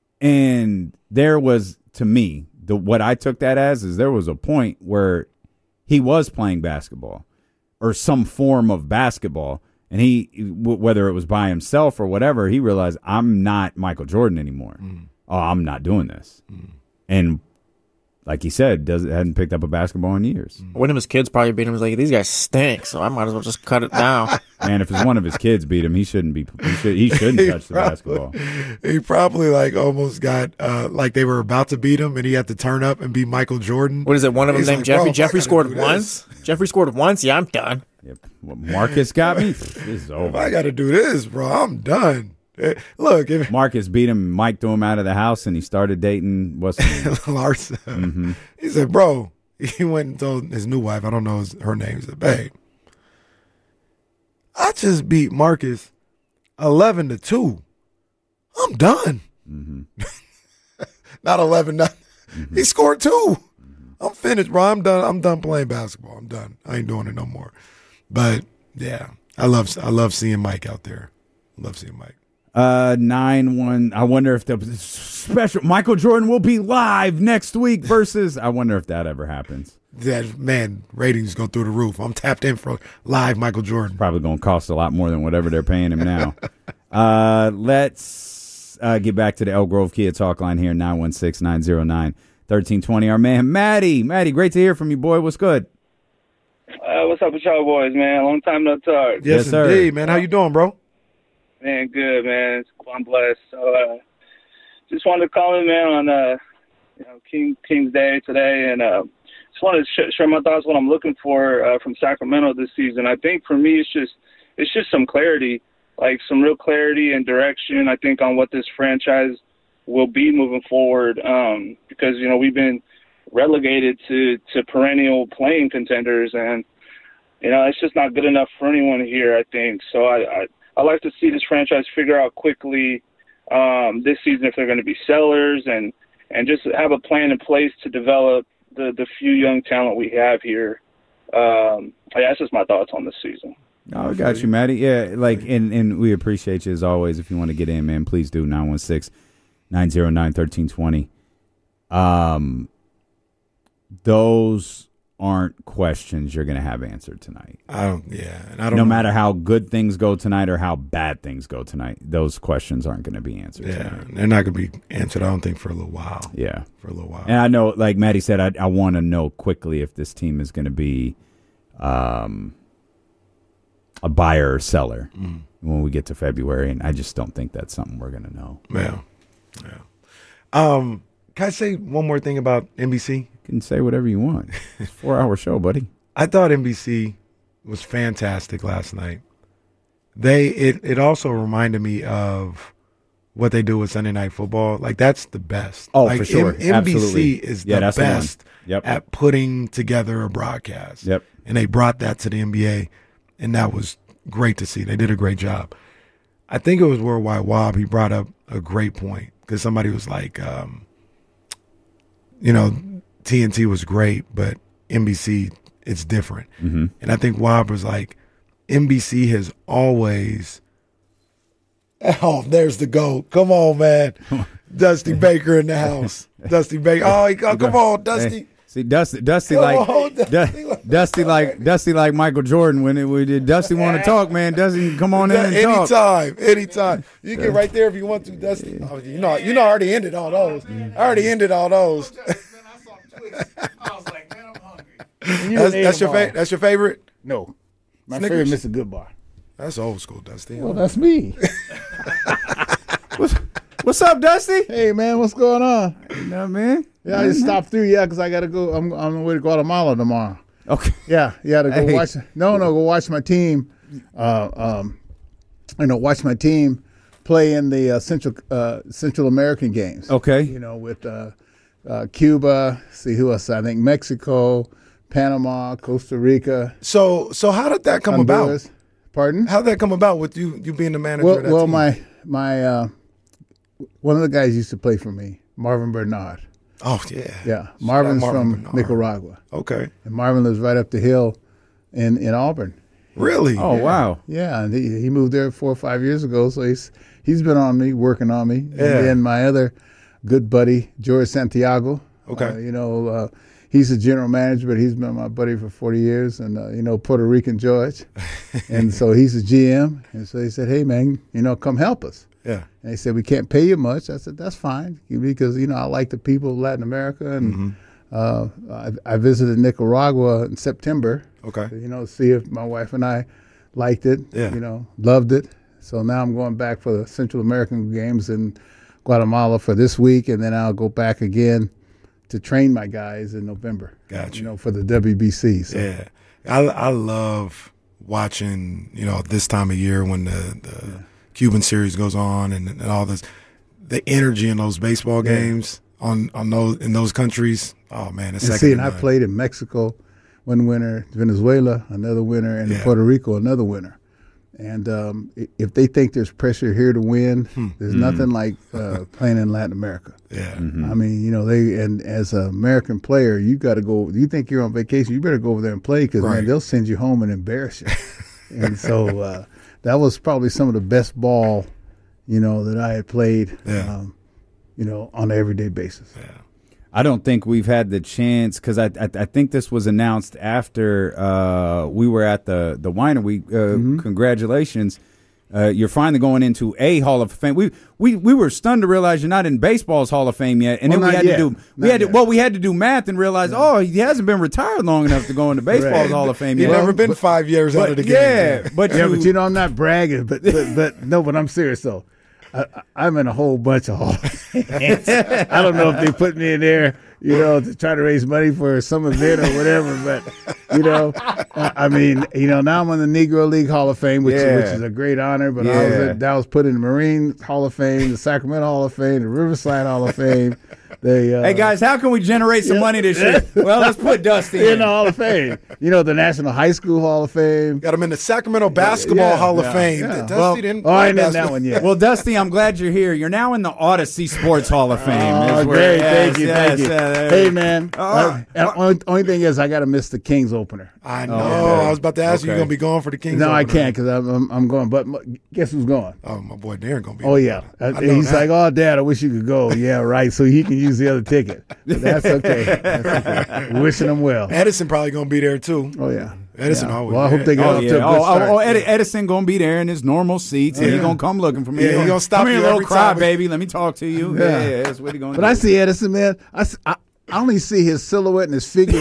And there was, to me, the what I took that as is there was a point where he was playing basketball or some form of basketball, and he whether it was by himself or whatever, he realized I'm not Michael Jordan anymore. Mm. Oh, I'm not doing this, mm. and. Like he said, does hadn't picked up a basketball in years. One of his kids probably beat him. He was like, "These guys stink," so I might as well just cut it down. Man, if it's one of his kids beat him, he shouldn't be. He, should, he shouldn't he touch the probably, basketball. He probably like almost got uh, like they were about to beat him, and he had to turn up and be Michael Jordan. What is it? One of them He's named like, Jeffrey. Bro, Jeffrey scored once. Jeffrey scored once. Yeah, I'm done. Yep. Well, Marcus got me. This is over. If I got to do this, bro, I'm done. Look, if Marcus beat him, Mike threw him out of the house, and he started dating what's her name? Larsa. Mm-hmm. He said, "Bro," he went and told his new wife, I don't know his, her name. He said, "Babe, I just beat Marcus eleven to two. I'm done. Mm-hmm. Not eleven nothing. Mm-hmm. He scored two. Mm-hmm. I'm finished, bro. I'm done. I'm done playing basketball. I'm done. I ain't doing it no more. But yeah, I love I love seeing Mike out there. I love seeing Mike. Uh, nine one. I wonder if the special Michael Jordan will be live next week versus. I wonder if that ever happens. That man, ratings go through the roof. I'm tapped in for live Michael Jordan. Probably going to cost a lot more than whatever they're paying him now. uh, let's uh, get back to the Elk Grove Kia Talk line here. nine one six, nine zero nine, one three two zero. Our man Maddie, Maddie, great to hear from you, boy. What's good? Uh, what's up with y'all boys, man? Long time no talk. Yes, yes sir. Indeed, man. How you doing, bro? Man, good, man. I'm blessed. So, uh, just wanted to call in, man, on uh, you know, King King's Day today, and uh, just wanted to sh- share my thoughts. What I'm looking for uh, from Sacramento this season. I think for me, it's just it's just some clarity, like some real clarity and direction. I think on what this franchise will be moving forward, um, because you know we've been relegated to to perennial playing contenders, and you know it's just not good enough for anyone here. I think so. I. I I like to see this franchise figure out quickly um, this season if they're going to be sellers and, and just have a plan in place to develop the, the few young talent we have here. Um, yeah, that's just my thoughts on this season. Oh, I got you, Maddie. Yeah, like, and, and we appreciate you as always. If you want to get in, man, please do. nine one six, nine zero nine, one three two zero. Um, those aren't questions you're going to have answered tonight. I don't, yeah. And I don't no know. matter how good things go tonight or how bad things go tonight, those questions aren't going to be answered Yeah, tonight. they're not going to be answered, I don't think, for a little while. Yeah. For a little while. And I know, like Maddie said, I, I want to know quickly if this team is going to be um, a buyer or seller mm. when we get to February, and I just don't think that's something we're going to know. Yeah. Yeah. Um, can I say one more thing about N B C? You can say whatever you want. It's a four-hour show, buddy. I thought N B C was fantastic last night. They it, it also reminded me of what they do with Sunday Night Football. Like, that's the best. Oh, like, for sure. M- N B C Absolutely. is Yeah, the that's the one. best Yep. at putting together a broadcast. Yep. And they brought that to the N B A, and that was great to see. They did a great job. I think it was Worldwide Wob. He brought up a great point because somebody was like, um, you know, T N T was great, but N B C, it's different. Mm-hmm. And I think Wob was like, N B C has always, oh, there's the GOAT. Come on, man. Dusty Baker in the house. Dusty Baker. Oh, he, oh come on, Dusty. Hey, see, Dusty, Dusty Come like, on, Dusty. Du- Dusty like, Dusty like Michael Jordan when it, we did. Dusty want to talk, man. Dusty, come on in and anytime, talk. Anytime, anytime. You get right there if you want to, Dusty. Oh, you know, you know, I already ended all those. I already ended all those. I was like, man, I'm hungry. That's, that's your fa- That's your favorite? No, my Snickers? favorite Mister Goodbar. That's old school, Dusty. Well, that's me. what's, what's up, Dusty? Hey, man, what's going on? No, man. Yeah, I just stopped through. Yeah, because I got to go. I'm, I'm on the way to Guatemala tomorrow. Okay. Yeah, yeah, to go Hey. watch. No, no, go watch my team. Uh, um, you know, watch my team play in the uh, Central uh, Central American games. Okay. You know, with uh, uh, Cuba. See who else? I think Mexico, Panama, Costa Rica. So, so how did that come Honduras. about? Pardon? How did that come about with you you being the manager Well, of that well, team? my my uh, one of the guys used to play for me, Marvin Bernard. Oh, yeah. Yeah, Marvin's Marvin from Bernard. Nicaragua. Okay. And Marvin lives right up the hill in, in Auburn. Really? Oh, Yeah. wow. Yeah, and he, he moved there four or five years ago, so he's he's been on me, working on me. Yeah. And then my other good buddy, George Santiago. Okay. Uh, you know, uh, he's a general manager, but he's been my buddy for forty years, and, uh, you know, Puerto Rican George. And so he's a G M, and so he said, hey, man, you know, come help us. Yeah. And they said, we can't pay you much. I said, that's fine, because, you know, I like the people of Latin America. And Mm-hmm. uh, I, I visited Nicaragua in September. Okay. You know, see if my wife and I liked it, Yeah. you know, loved it. So now I'm going back for the Central American games in Guatemala for this week, and then I'll go back again to train my guys in November. Gotcha. You know, for the W B C. So. Yeah. I, I love watching, you know, this time of year when the, the yeah. Cuban series goes on and, and all this, the energy in those baseball Yeah. games on, on those in those countries. Oh, man, it's And second see, to and I none. played in Mexico, one winner, Venezuela, another winner, and Yeah. Puerto Rico, another winner. And um, if they think there's pressure here to win, hmm. there's mm. nothing like uh, playing in Latin America. Yeah, mm-hmm. I mean, you know, they and as an American player, you got to go. You think you're on vacation? You better go over there and play because right. man, they'll send you home and embarrass you. And so uh, that was probably some of the best ball, you know, that I had played. Yeah. Um, you know, on an everyday basis. Yeah. I don't think we've had the chance because I, I I think this was announced after uh, we were at the the winery. Uh, mm-hmm. Congratulations, uh, you're finally going into a Hall of Fame. We we we were stunned to realize you're not in baseball's Hall of Fame yet, and well, then we had yet. to do we not had to, well we had to do math and realize no. oh he hasn't been retired long enough to go into baseball's right. Hall of Fame He's yet. never been but, five years but, out of the game. Yeah, but yeah, you, but you know I'm not bragging, but but, but no, but I'm serious though. I, I'm in a whole bunch of Hall of Fames. I don't know if they put me in there, you know, to try to raise money for some event or whatever. But, you know, I mean, you know, now I'm on the Negro League Hall of Fame, which, yeah. which is a great honor. But yeah. I was at, that was put in the Marine Hall of Fame, the Sacramento Hall of Fame, the Riverside Hall of Fame. They, uh, hey, guys, how can we generate some yeah. money this year? Well, let's put Dusty in. in the Hall of Fame. You know, the National High School Hall of Fame. Got him in the Sacramento Basketball yeah, Hall yeah, of Fame. Yeah. Dusty well, didn't oh, I ain't in that one yet. Well, Dusty, I'm glad you're here. You're now in the Odyssey Sports Hall of Fame. Oh, great. Yes, thank you. Yes, thank you. Uh, hey, man. Oh, uh, uh, only, only thing is I got to miss the Kings opener. I know. Oh, I was about to ask okay. you, you going to be going for the Kings No, opener. I can't because I'm, I'm, I'm going. But guess who's going? Oh, my boy Darren going to be Oh, yeah. Uh, he's that. like, oh, Dad, I wish you could go. Yeah, right. So he can use the other ticket. But that's okay. That's okay. Wishing him well. Edison probably going to be there, too. Oh, yeah. Edison yeah. always. Well, I hope they get oh, off yeah. to a good oh, start. Oh, oh Ed- Edison going to be there in his normal seats, and yeah. he's going to come looking for me. Yeah, he's going to stop come you here, little every cry, time. baby. Let me talk to you. Yeah, yeah, yeah that's what he's going to But do. I see Edison, man. I, I, I only see his silhouette and his figure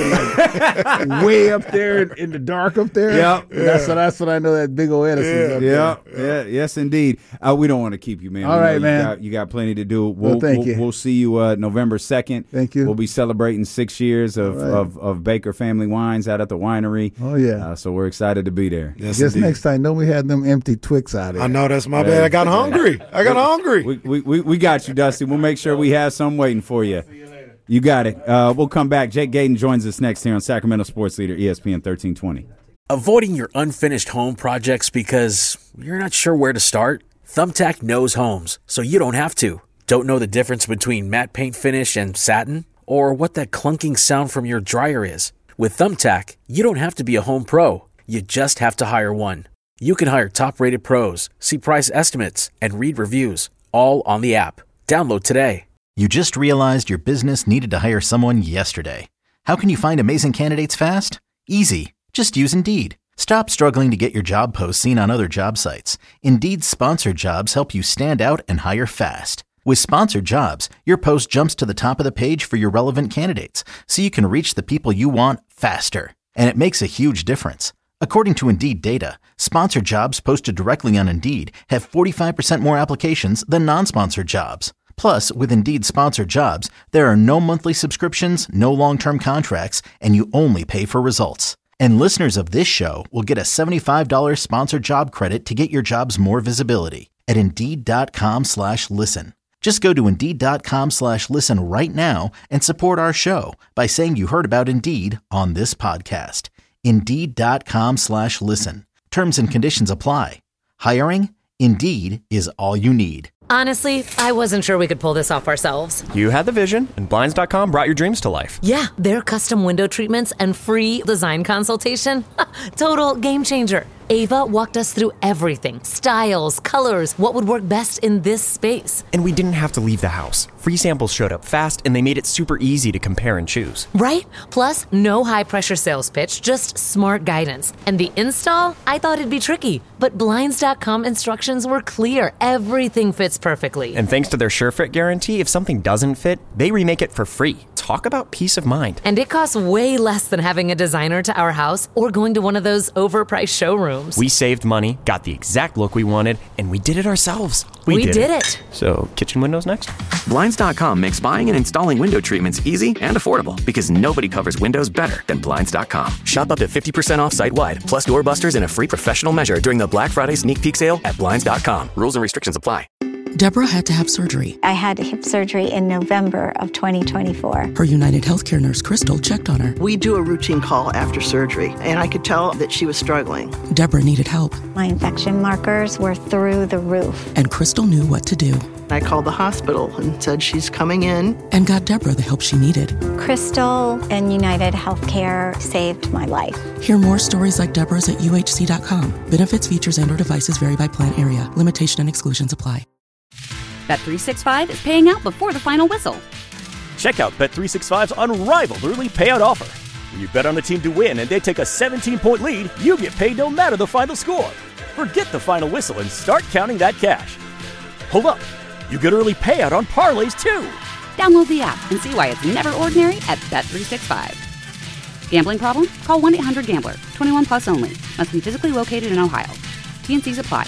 like way up there in, in the dark up there. Yep. Yeah. That's what that's what I know that big old Edison's yeah. up yeah. there. Yeah. Yes, indeed. Uh, we don't want to keep you, man. All we right, you man. Got, you got plenty to do. We'll, well, thank we'll, you. We'll see you uh, November second. Thank you. We'll be celebrating six years of, right. of, of Baker Family Wines out at the winery. Oh, yeah. Uh, so we're excited to be there. Yes, Guess indeed. Next time, don't we have them empty Twix out there? I know, that's my yeah. bad. I got hungry. I got hungry. We, we, we, we got you, Dusty. We'll make sure we have some waiting for you. You got it. Uh, we'll come back. Jake Gayden joins us next here on Sacramento Sports Leader, E S P N thirteen twenty. Avoiding your unfinished home projects because you're not sure where to start? Thumbtack knows homes, so you don't have to. Don't know the difference between matte paint finish and satin? Or what that clunking sound from your dryer is? With Thumbtack, you don't have to be a home pro. You just have to hire one. You can hire top-rated pros, see price estimates, and read reviews, all on the app. Download today. You just realized your business needed to hire someone yesterday. How can you find amazing candidates fast? Easy. Just use Indeed. Stop struggling to get your job posts seen on other job sites. Indeed's sponsored jobs help you stand out and hire fast. With sponsored jobs, your post jumps to the top of the page for your relevant candidates, so you can reach the people you want faster. And it makes a huge difference. According to Indeed data, sponsored jobs posted directly on Indeed have forty-five percent more applications than non-sponsored jobs. Plus, with Indeed sponsored jobs, there are no monthly subscriptions, no long-term contracts, and you only pay for results. And listeners of this show will get a seventy-five dollars sponsored job credit to get your jobs more visibility at Indeed.com slash listen. Just go to Indeed.com slash listen right now and support our show by saying you heard about Indeed on this podcast. Indeed.com slash listen. Terms and conditions apply. Hiring? Indeed is all you need. Honestly, I wasn't sure we could pull this off ourselves. You had the vision, and Blinds dot com brought your dreams to life. Yeah, their custom window treatments and free design consultation. Total game changer. Ava walked us through everything. Styles, colors, what would work best in this space. And we didn't have to leave the house. Free samples showed up fast, and they made it super easy to compare and choose. Right? Plus, no high-pressure sales pitch, just smart guidance. And the install? I thought it'd be tricky. But Blinds dot com instructions were clear. Everything fits perfectly. And thanks to their SureFit guarantee, if something doesn't fit, they remake it for free. Talk about peace of mind. And it costs way less than having a designer to our house or going to one of those overpriced showrooms. We saved money, got the exact look we wanted, and we did it ourselves. We, we did, did it. it. So, kitchen windows next? Blinds dot com makes buying and installing window treatments easy and affordable because nobody covers windows better than Blinds dot com. Shop up to fifty percent off site-wide, plus doorbusters and a free professional measure during the Black Friday sneak peek sale at Blinds dot com. Rules and restrictions apply. Deborah had to have surgery. I had hip surgery in November of twenty twenty-four. Her United Healthcare nurse, Crystal, checked on her. We do a routine call after surgery, and I could tell that she was struggling. Deborah needed help. My infection markers were through the roof. And Crystal knew what to do. I called the hospital and said she's coming in. And got Deborah the help she needed. Crystal and United Healthcare saved my life. Hear more stories like Deborah's at U H C dot com. Benefits, features, and or devices vary by plan area. Limitation and exclusions apply. Bet three sixty-five is paying out before the final whistle. Check out Bet three sixty-five's unrivaled early payout offer. When you bet on a team to win and they take a seventeen-point lead, you get paid no matter the final score. Forget the final whistle and start counting that cash. Hold up. You get early payout on parlays, too. Download the app and see why it's never ordinary at Bet three sixty-five. Gambling problem? Call one eight hundred gambler. twenty-one plus only. Must be physically located in Ohio. T and Cs apply.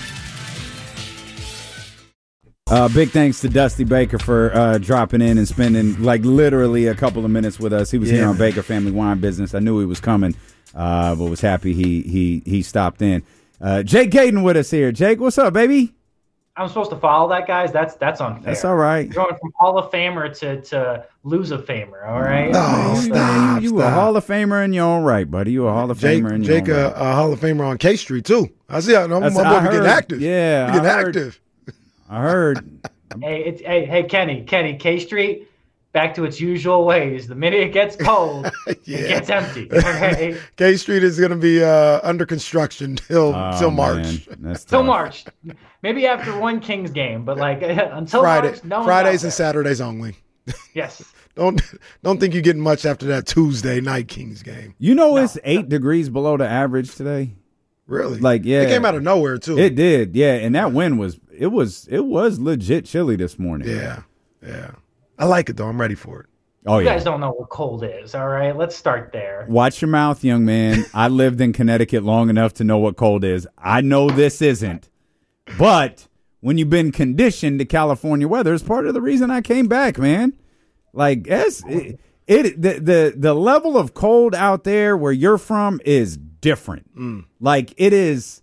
Uh, big thanks to Dusty Baker for uh, dropping in and spending like literally a couple of minutes with us. He was Yeah, here on man. Baker Family Wine Business. I knew he was coming, uh, but was happy he he he stopped in. Uh, Jake Gayden with us here. Jake, what's up, baby? I'm supposed to follow that, guys. That's that's unfair. That's all right. You're going from Hall of Famer to to lose a Famer. All right. No, stop, You stop. a Hall of Famer in your own right, buddy. You a Hall of Jake, Famer in your Jake, own uh, right. a Hall of Famer on K Street too. I see. I'm, That's- I'm I getting heard. active. Yeah, we getting I heard. active. I heard. Hey, it's, hey, hey, Kenny, Kenny, K Street, back to its usual ways. The minute it gets cold, it gets empty. Okay. K Street is going to be uh, under construction till Oh, till March. man. That's Till tough. March, maybe after one Kings game, but like until Friday, March, no one's Fridays out and Saturdays only. there. Yes. Don't don't think you're getting much after that Tuesday night Kings game. You know it's eight degrees below the average today. Really? Like, yeah, It came out of nowhere too. It did, yeah. And that wind was it was it was legit chilly this morning. Yeah, yeah. I like it though. I'm ready for it. Oh you yeah. guys don't know what cold is. All right. Let's start there. Watch your mouth, young man. I lived in Connecticut long enough to know what cold is. I know this isn't, but when you've been conditioned to California weather, it's part of the reason I came back, man. Like, it's, it, it the, the the level of cold out there where you're from is different. Mm. Like, it is.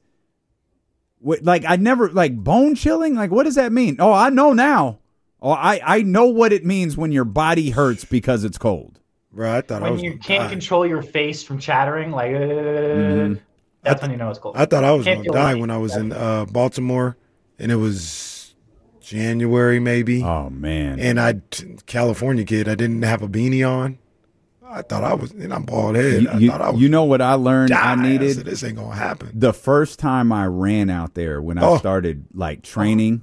Like, I never like bone chilling. Like, what does that mean? Oh, I know now. Oh, I I know what it means when your body hurts because it's cold. Bro, I thought I When was you gonna can't die. control your face from chattering, like, uh, Mm-hmm. that's when you know it's cold. I thought I was Can't going to feel die light. when I was in uh, Baltimore, and it was January maybe. Oh man! And I, t- California kid, I didn't have a beanie on. I thought I was, and I'm bald head. I You, thought I was. you know what I learned die. I needed? said, this ain't gonna happen. The first time I ran out there when I Oh. started like training,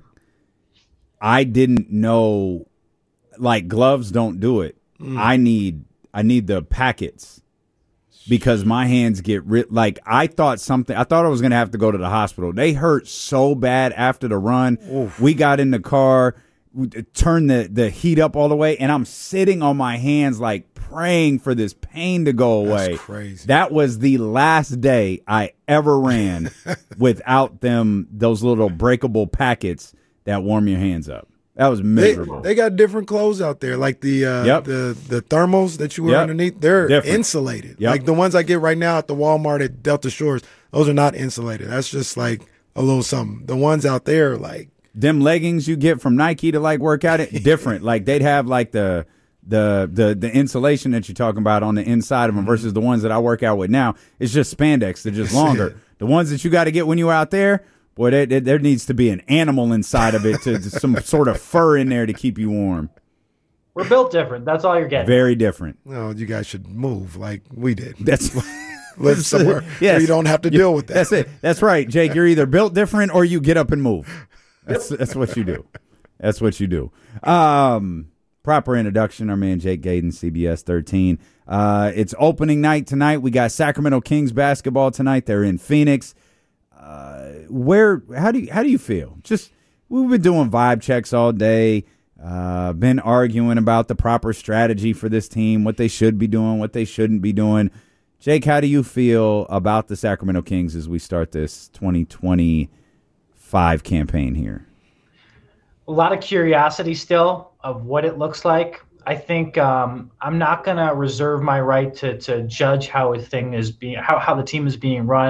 I didn't know like gloves don't do it. Mm. I need I need the packets because my hands get ri- like I thought something I thought I was going to have to go to the hospital. They hurt so bad after the run. Oof. We got in the car, we turned the the heat up all the way, and I'm sitting on my hands like praying for this pain to go away. That's crazy. That was the last day I ever ran without them those little breakable packets that warm your hands up. That was They, miserable. they got different clothes out there, like the uh, Yep. the the thermals that you wear Yep. underneath. They're Different. insulated. Yep. Like the ones I get right now at the Walmart at Delta Shores, those are not insulated. That's just like a little something. The ones out there, like Them leggings you get from Nike to like work out, it different. Like they'd have like the the the the insulation that you're talking about on the inside of them versus the ones that I work out with now. It's just spandex. They're just longer. The ones that you got to get when you're out there, boy, they, they, there needs to be an animal inside of it to, to some sort of fur in there to keep you warm. We're built different. That's all you're getting. Very different. no, you guys should move like we did. That's Live somewhere Yes. where you don't have to You- deal with that. That's it. That's right, Jake. You're either built different or you get up and move. That's that's what you do. That's what you do. Um, proper introduction. Our man Jake Gayden, C B S thirteen. Uh, it's opening night tonight. We got Sacramento Kings basketball tonight. They're in Phoenix. Uh, where? How do you how do you feel? Just we've been doing vibe checks all day. Uh, been arguing about the proper strategy for this team, what they should be doing, what they shouldn't be doing. Jake, how do you feel about the Sacramento Kings as we start this twenty twenty-five campaign here? A lot of curiosity still of what it looks like. I think um, I'm not going to reserve my right to to judge how a thing is being how, how the team is being run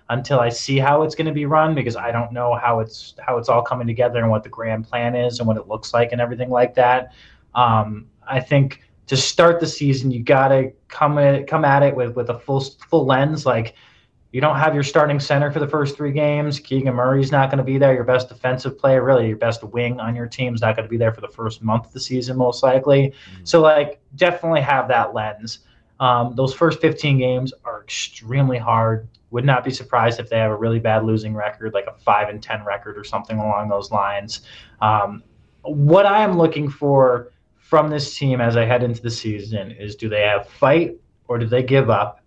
until I see how it's going to be run, because I don't know how it's how it's all coming together and what the grand plan is and what it looks like and everything like that. Um, I think to start the season, you got to come at, come at it with, with a full full lens. Like, you don't have your starting center for the first three games. Keegan Murray's not going to be there. Your best defensive player, really your best wing on your team, is not going to be there for the first month of the season, most likely. Mm-hmm. So, like, definitely have that lens. Um, those first fifteen games are extremely hard. Would not be surprised if they have a really bad losing record, like a five and ten record or something along those lines. Um, what I am looking for from this team as I head into the season is, do they have fight or do they give up?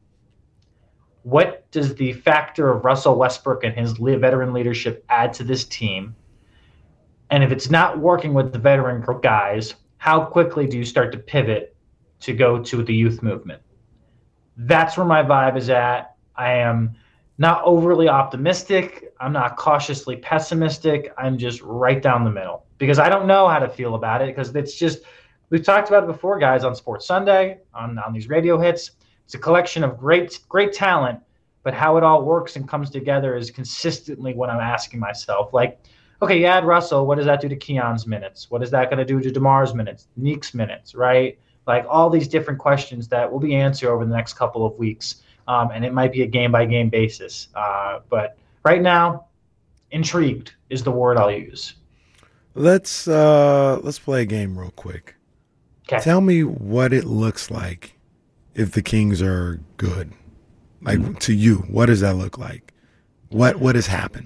What does the factor of Russell Westbrook and his veteran leadership add to this team? And if it's not working with the veteran guys, how quickly do you start to pivot to go to the youth movement? That's where my vibe is at. I am not overly optimistic. I'm not cautiously pessimistic. I'm just right down the middle, because I don't know how to feel about it, because it's just, we've talked about it before, guys, on Sports Sunday, on, on these radio hits. It's a collection of great, great talent, but how it all works and comes together is consistently what I'm asking myself. Like, okay, you add Russell, what does that do to Keon's minutes? What is that going to do to DeMar's minutes, Neek's minutes, right? Like, all these different questions that will be answered over the next couple of weeks. Um, and it might be a game-by-game basis. Uh, but right now, intrigued is the word I'll use. Let's uh, let's play a game real quick. Okay. Tell me what it looks like if the Kings are good. Like, mm-hmm. to you, what does that look like? What what has happened?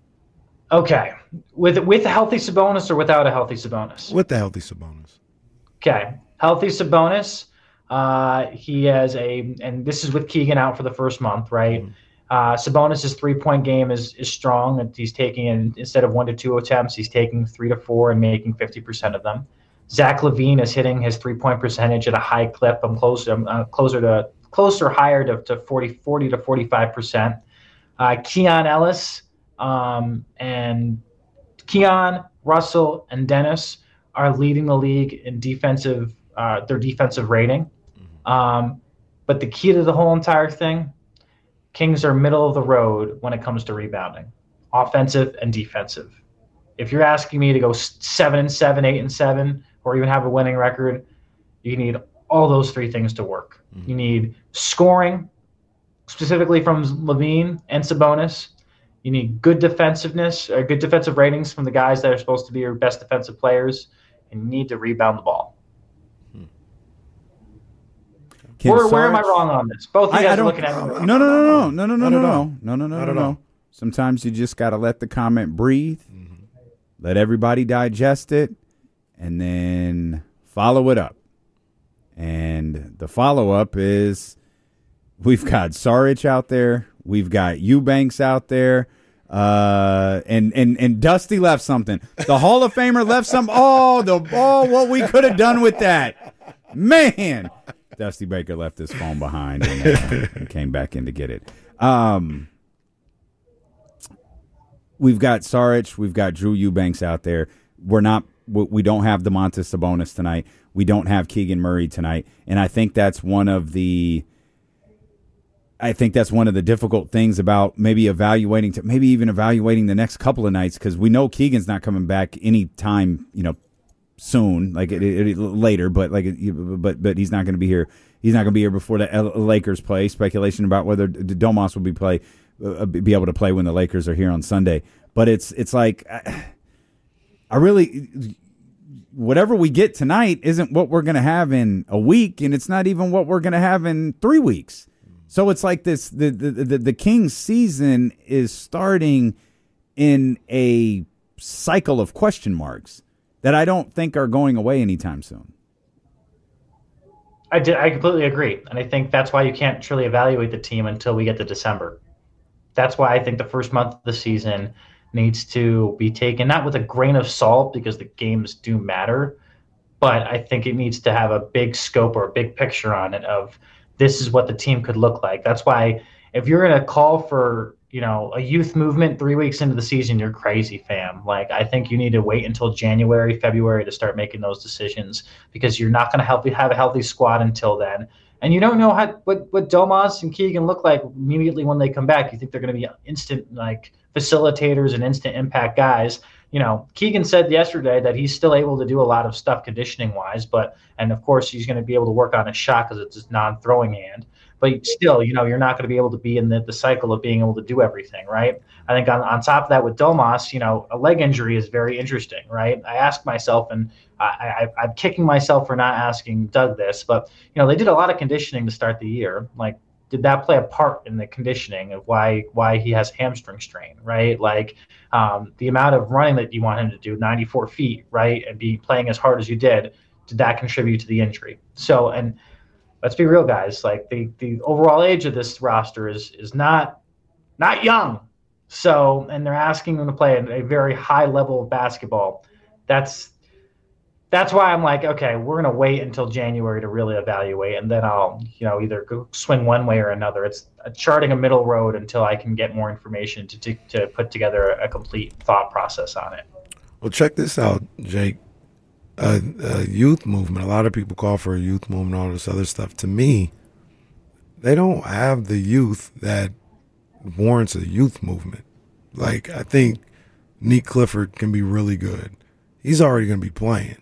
Okay. With with a healthy Sabonis or without a healthy Sabonis? With the healthy Sabonis. Okay. Healthy Sabonis. Uh, he has a, and this is with Keegan out for the first month, right? Mm-hmm. Uh, Sabonis' three-point game is is strong. He's taking, in, instead of one to two attempts, he's taking three to four and making fifty percent of them. Zach LaVine is hitting his three-point percentage at a high clip. I'm closer, I'm uh, closer to closer higher to, to forty, forty to forty-five percent. Uh, Keon Ellis um, and Keon, Russell, and Dennis are leading the league in defensive, uh, their defensive rating. Um, but the key to the whole entire thing, Kings are middle of the road when it comes to rebounding, offensive and defensive. If you're asking me to go seven and seven, eight and seven, or even have a winning record, you need all those three things to work. Mm-hmm. You need scoring, specifically from LaVine and Sabonis. You need good defensiveness, or good defensive ratings from the guys that are supposed to be your best defensive players, and you need to rebound the ball. Where, where am I wrong on this? Both of you guys are looking at me. No, no, no, no, no, no, no, no, no, no, no, no, no, no. Sometimes you just got to let the comment breathe, mm-hmm. let everybody digest it, and then follow it up. And the follow-up is, we've got Saric out there, we've got Eubanks out there, uh, and and and Dusty left something. The Hall of Famer left some. Oh, the oh, what we could have done with that, man. Dusty Baker left his phone behind and, uh, and came back in to get it. Um, we've got Saric, we've got Drew Eubanks out there. We're not, we don't have Domantas Sabonis tonight. We don't have Keegan Murray tonight, and I think that's one of the. I think that's one of the difficult things about maybe evaluating, to, maybe even evaluating the next couple of nights, because we know Keegan's not coming back anytime, you know, soon, like it, it, it, later, but like, it, but but he's not going to be here. He's not going to be here before the L- Lakers play. Speculation about whether Domas will be play, uh, be able to play when the Lakers are here on Sunday. But it's it's like, I, I really, whatever we get tonight isn't what we're going to have in a week, and it's not even what we're going to have in three weeks. So it's like this: the the the, the Kings season is starting in a cycle of question marks that I don't think are going away anytime soon. I did. I completely agree. And I think that's why you can't truly evaluate the team until we get to December. That's why I think the first month of the season needs to be taken, not with a grain of salt, because the games do matter, but I think it needs to have a big scope or a big picture on it of this is what the team could look like. That's why if you're going to call for, you know, a youth movement three weeks into the season, you're crazy, fam. Like, I think you need to wait until January, February to start making those decisions, because you're not going to help you have a healthy squad until then. And you don't know how what, what Domas and Keegan look like immediately when they come back. You think they're going to be instant like facilitators and instant impact guys. You know, Keegan said yesterday that he's still able to do a lot of stuff conditioning wise, but and of course he's going to be able to work on his shot because it's his non-throwing hand. But still, you know, you're not going to be able to be in the, the cycle of being able to do everything, right? I think on, on top of that with Domas, you know, a leg injury is very interesting, right? I ask myself, and I, I, I'm kicking myself for not asking Doug this, but, you know, they did a lot of conditioning to start the year. Like, did that play a part in the conditioning of why why he has hamstring strain, right? Like um, the amount of running that you want him to do, ninety-four feet, right, and be playing as hard as you did, did that contribute to the injury? So, and let's be real, guys. Like the the overall age of this roster is is not not young. So, and they're asking them to play at a very high level of basketball. That's that's why I'm like, okay, we're gonna wait until January to really evaluate, and then I'll, you know, either go swing one way or another. It's charting a middle road until I can get more information to to, to put together a complete thought process on it. Well, check this out, Jake. A, a youth movement. A lot of people call for a youth movement, all this other stuff. To me, they don't have the youth that warrants a youth movement. Like, I think Nick Clifford can be really good. He's already going to be playing.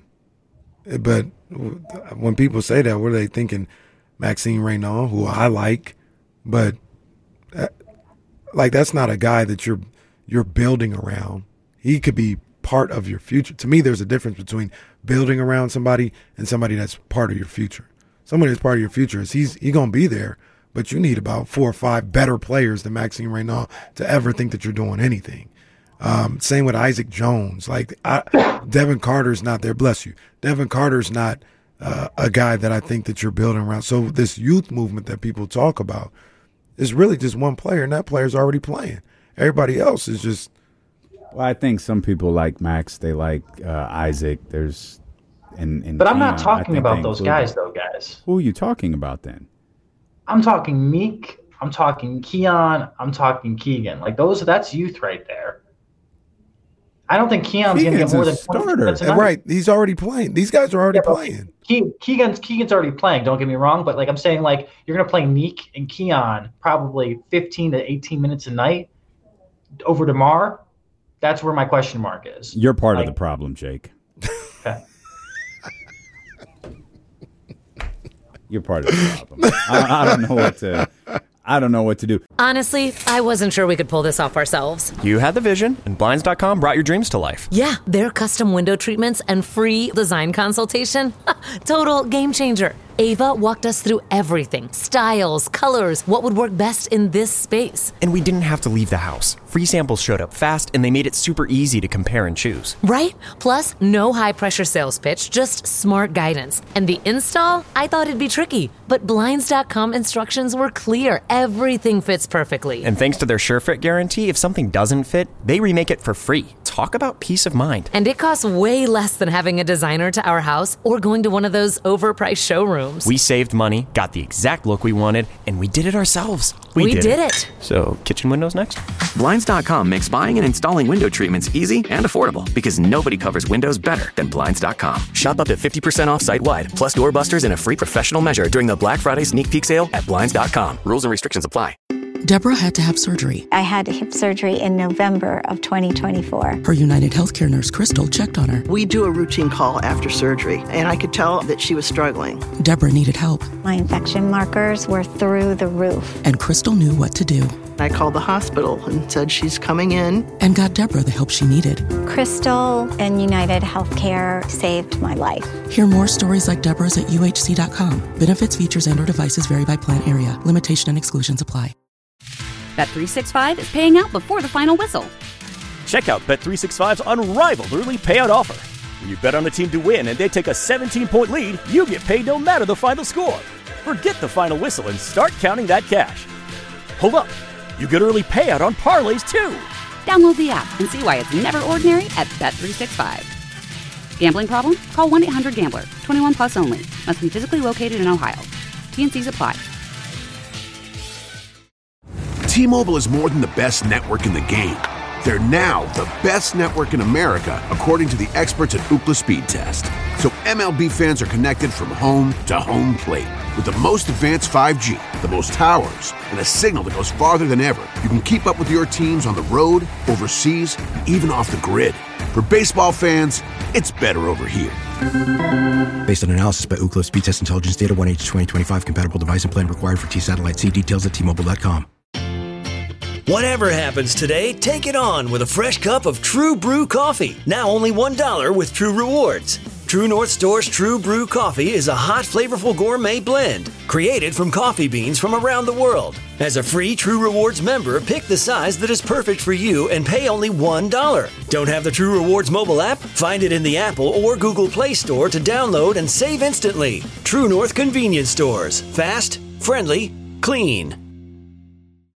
But when people say that, what are they thinking? Maxime Reynaud, who I like, but uh, like that's not a guy that you're you're building around. He could be part of your future. To me, there's a difference between building around somebody and somebody that's part of your future. Somebody that's part of your future is he's he gonna be there, but you need about four or five better players than Maxime Reynaud to ever think that you're doing anything. Um, same with Isaac Jones. Like I, Devin Carter's not there. Bless you. Devin Carter's not uh, a guy that I think that you're building around. So this youth movement that people talk about is really just one player, and that player's already playing. Everybody else is just. Well, I think some people like Max. They like uh, Isaac. There's, and, and but I'm not Keon, talking about those guys, though, guys. Who are you talking about then? I'm talking Meek. I'm talking Keon. I'm talking Keegan. Like those. That's youth right there. I don't think Keon's going to get more than twenty minutes a night. Right. He's already playing. These guys are already yeah, playing. Ke- Keegan's Keegan's already playing. Don't get me wrong, but like I'm saying, like you're going to play Meek and Keon probably fifteen to eighteen minutes a night over DeMar. That's where my question mark is. You're part like, of the problem, Jake. Okay. You're part of the problem. I, I don't know what to. I don't know what to do. Honestly, I wasn't sure we could pull this off ourselves. You had the vision, and Blinds dot com brought your dreams to life. Yeah, their custom window treatments and free design consultation. Total game changer. Ava walked us through everything. Styles, colors, what would work best in this space. And we didn't have to leave the house. Free samples showed up fast, and they made it super easy to compare and choose. Right? Plus, no high-pressure sales pitch, just smart guidance. And the install? I thought it'd be tricky. But Blinds dot com instructions were clear. Everything fits perfectly. And thanks to their SureFit guarantee, if something doesn't fit, they remake it for free. Talk about peace of mind. And it costs way less than having a designer to our house or going to one of those overpriced showrooms. We saved money, got the exact look we wanted, and we did it ourselves. We, we did, did it. it. So, kitchen windows next? Blinds dot com makes buying and installing window treatments easy and affordable because nobody covers windows better than Blinds dot com. Shop up to fifty percent off site-wide, plus doorbusters and a free professional measure during the Black Friday sneak peek sale at Blinds dot com. Rules and restrictions apply. Deborah had to have surgery. I had hip surgery in November of twenty twenty-four. Her United Healthcare nurse, Crystal, checked on her. We do a routine call after surgery, and I could tell that she was struggling. Deborah needed help. My infection markers were through the roof. And Crystal knew what to do. I called the hospital and said she's coming in. And got Deborah the help she needed. Crystal and United Healthcare saved my life. Hear more stories like Deborah's at U H C dot com. Benefits, features, and or devices vary by plan area. Limitation and exclusions apply. Bet three sixty-five is paying out before the final whistle. Check out Bet three sixty-five's unrivaled early payout offer. When you bet on a team to win and they take a seventeen-point lead, you get paid no matter the final score. Forget the final whistle and start counting that cash. Hold up. You get early payout on parlays, too. Download the app and see why it's never ordinary at Bet three sixty-five. Gambling problem? Call one eight hundred gambler. twenty-one plus only. Must be physically located in Ohio. T and C's apply. T-Mobile is more than the best network in the game. They're now the best network in America, according to the experts at Ookla Speed Test. So M L B fans are connected from home to home plate. With the most advanced five G, the most towers, and a signal that goes farther than ever, you can keep up with your teams on the road, overseas, and even off the grid. For baseball fans, it's better over here. Based on analysis by Ookla Speed Test Intelligence Data, one H twenty twenty-five compatible device and plan required for T-Satellite. See details at T Mobile dot com. Whatever happens today, take it on with a fresh cup of True Brew coffee. Now only one dollar with True Rewards. True North Store's True Brew coffee is a hot, flavorful gourmet blend created from coffee beans from around the world. As a free True Rewards member, pick the size that is perfect for you and pay only one dollar. Don't have the True Rewards mobile app? Find it in the Apple or Google Play Store to download and save instantly. True North Convenience Stores. Fast, friendly, clean.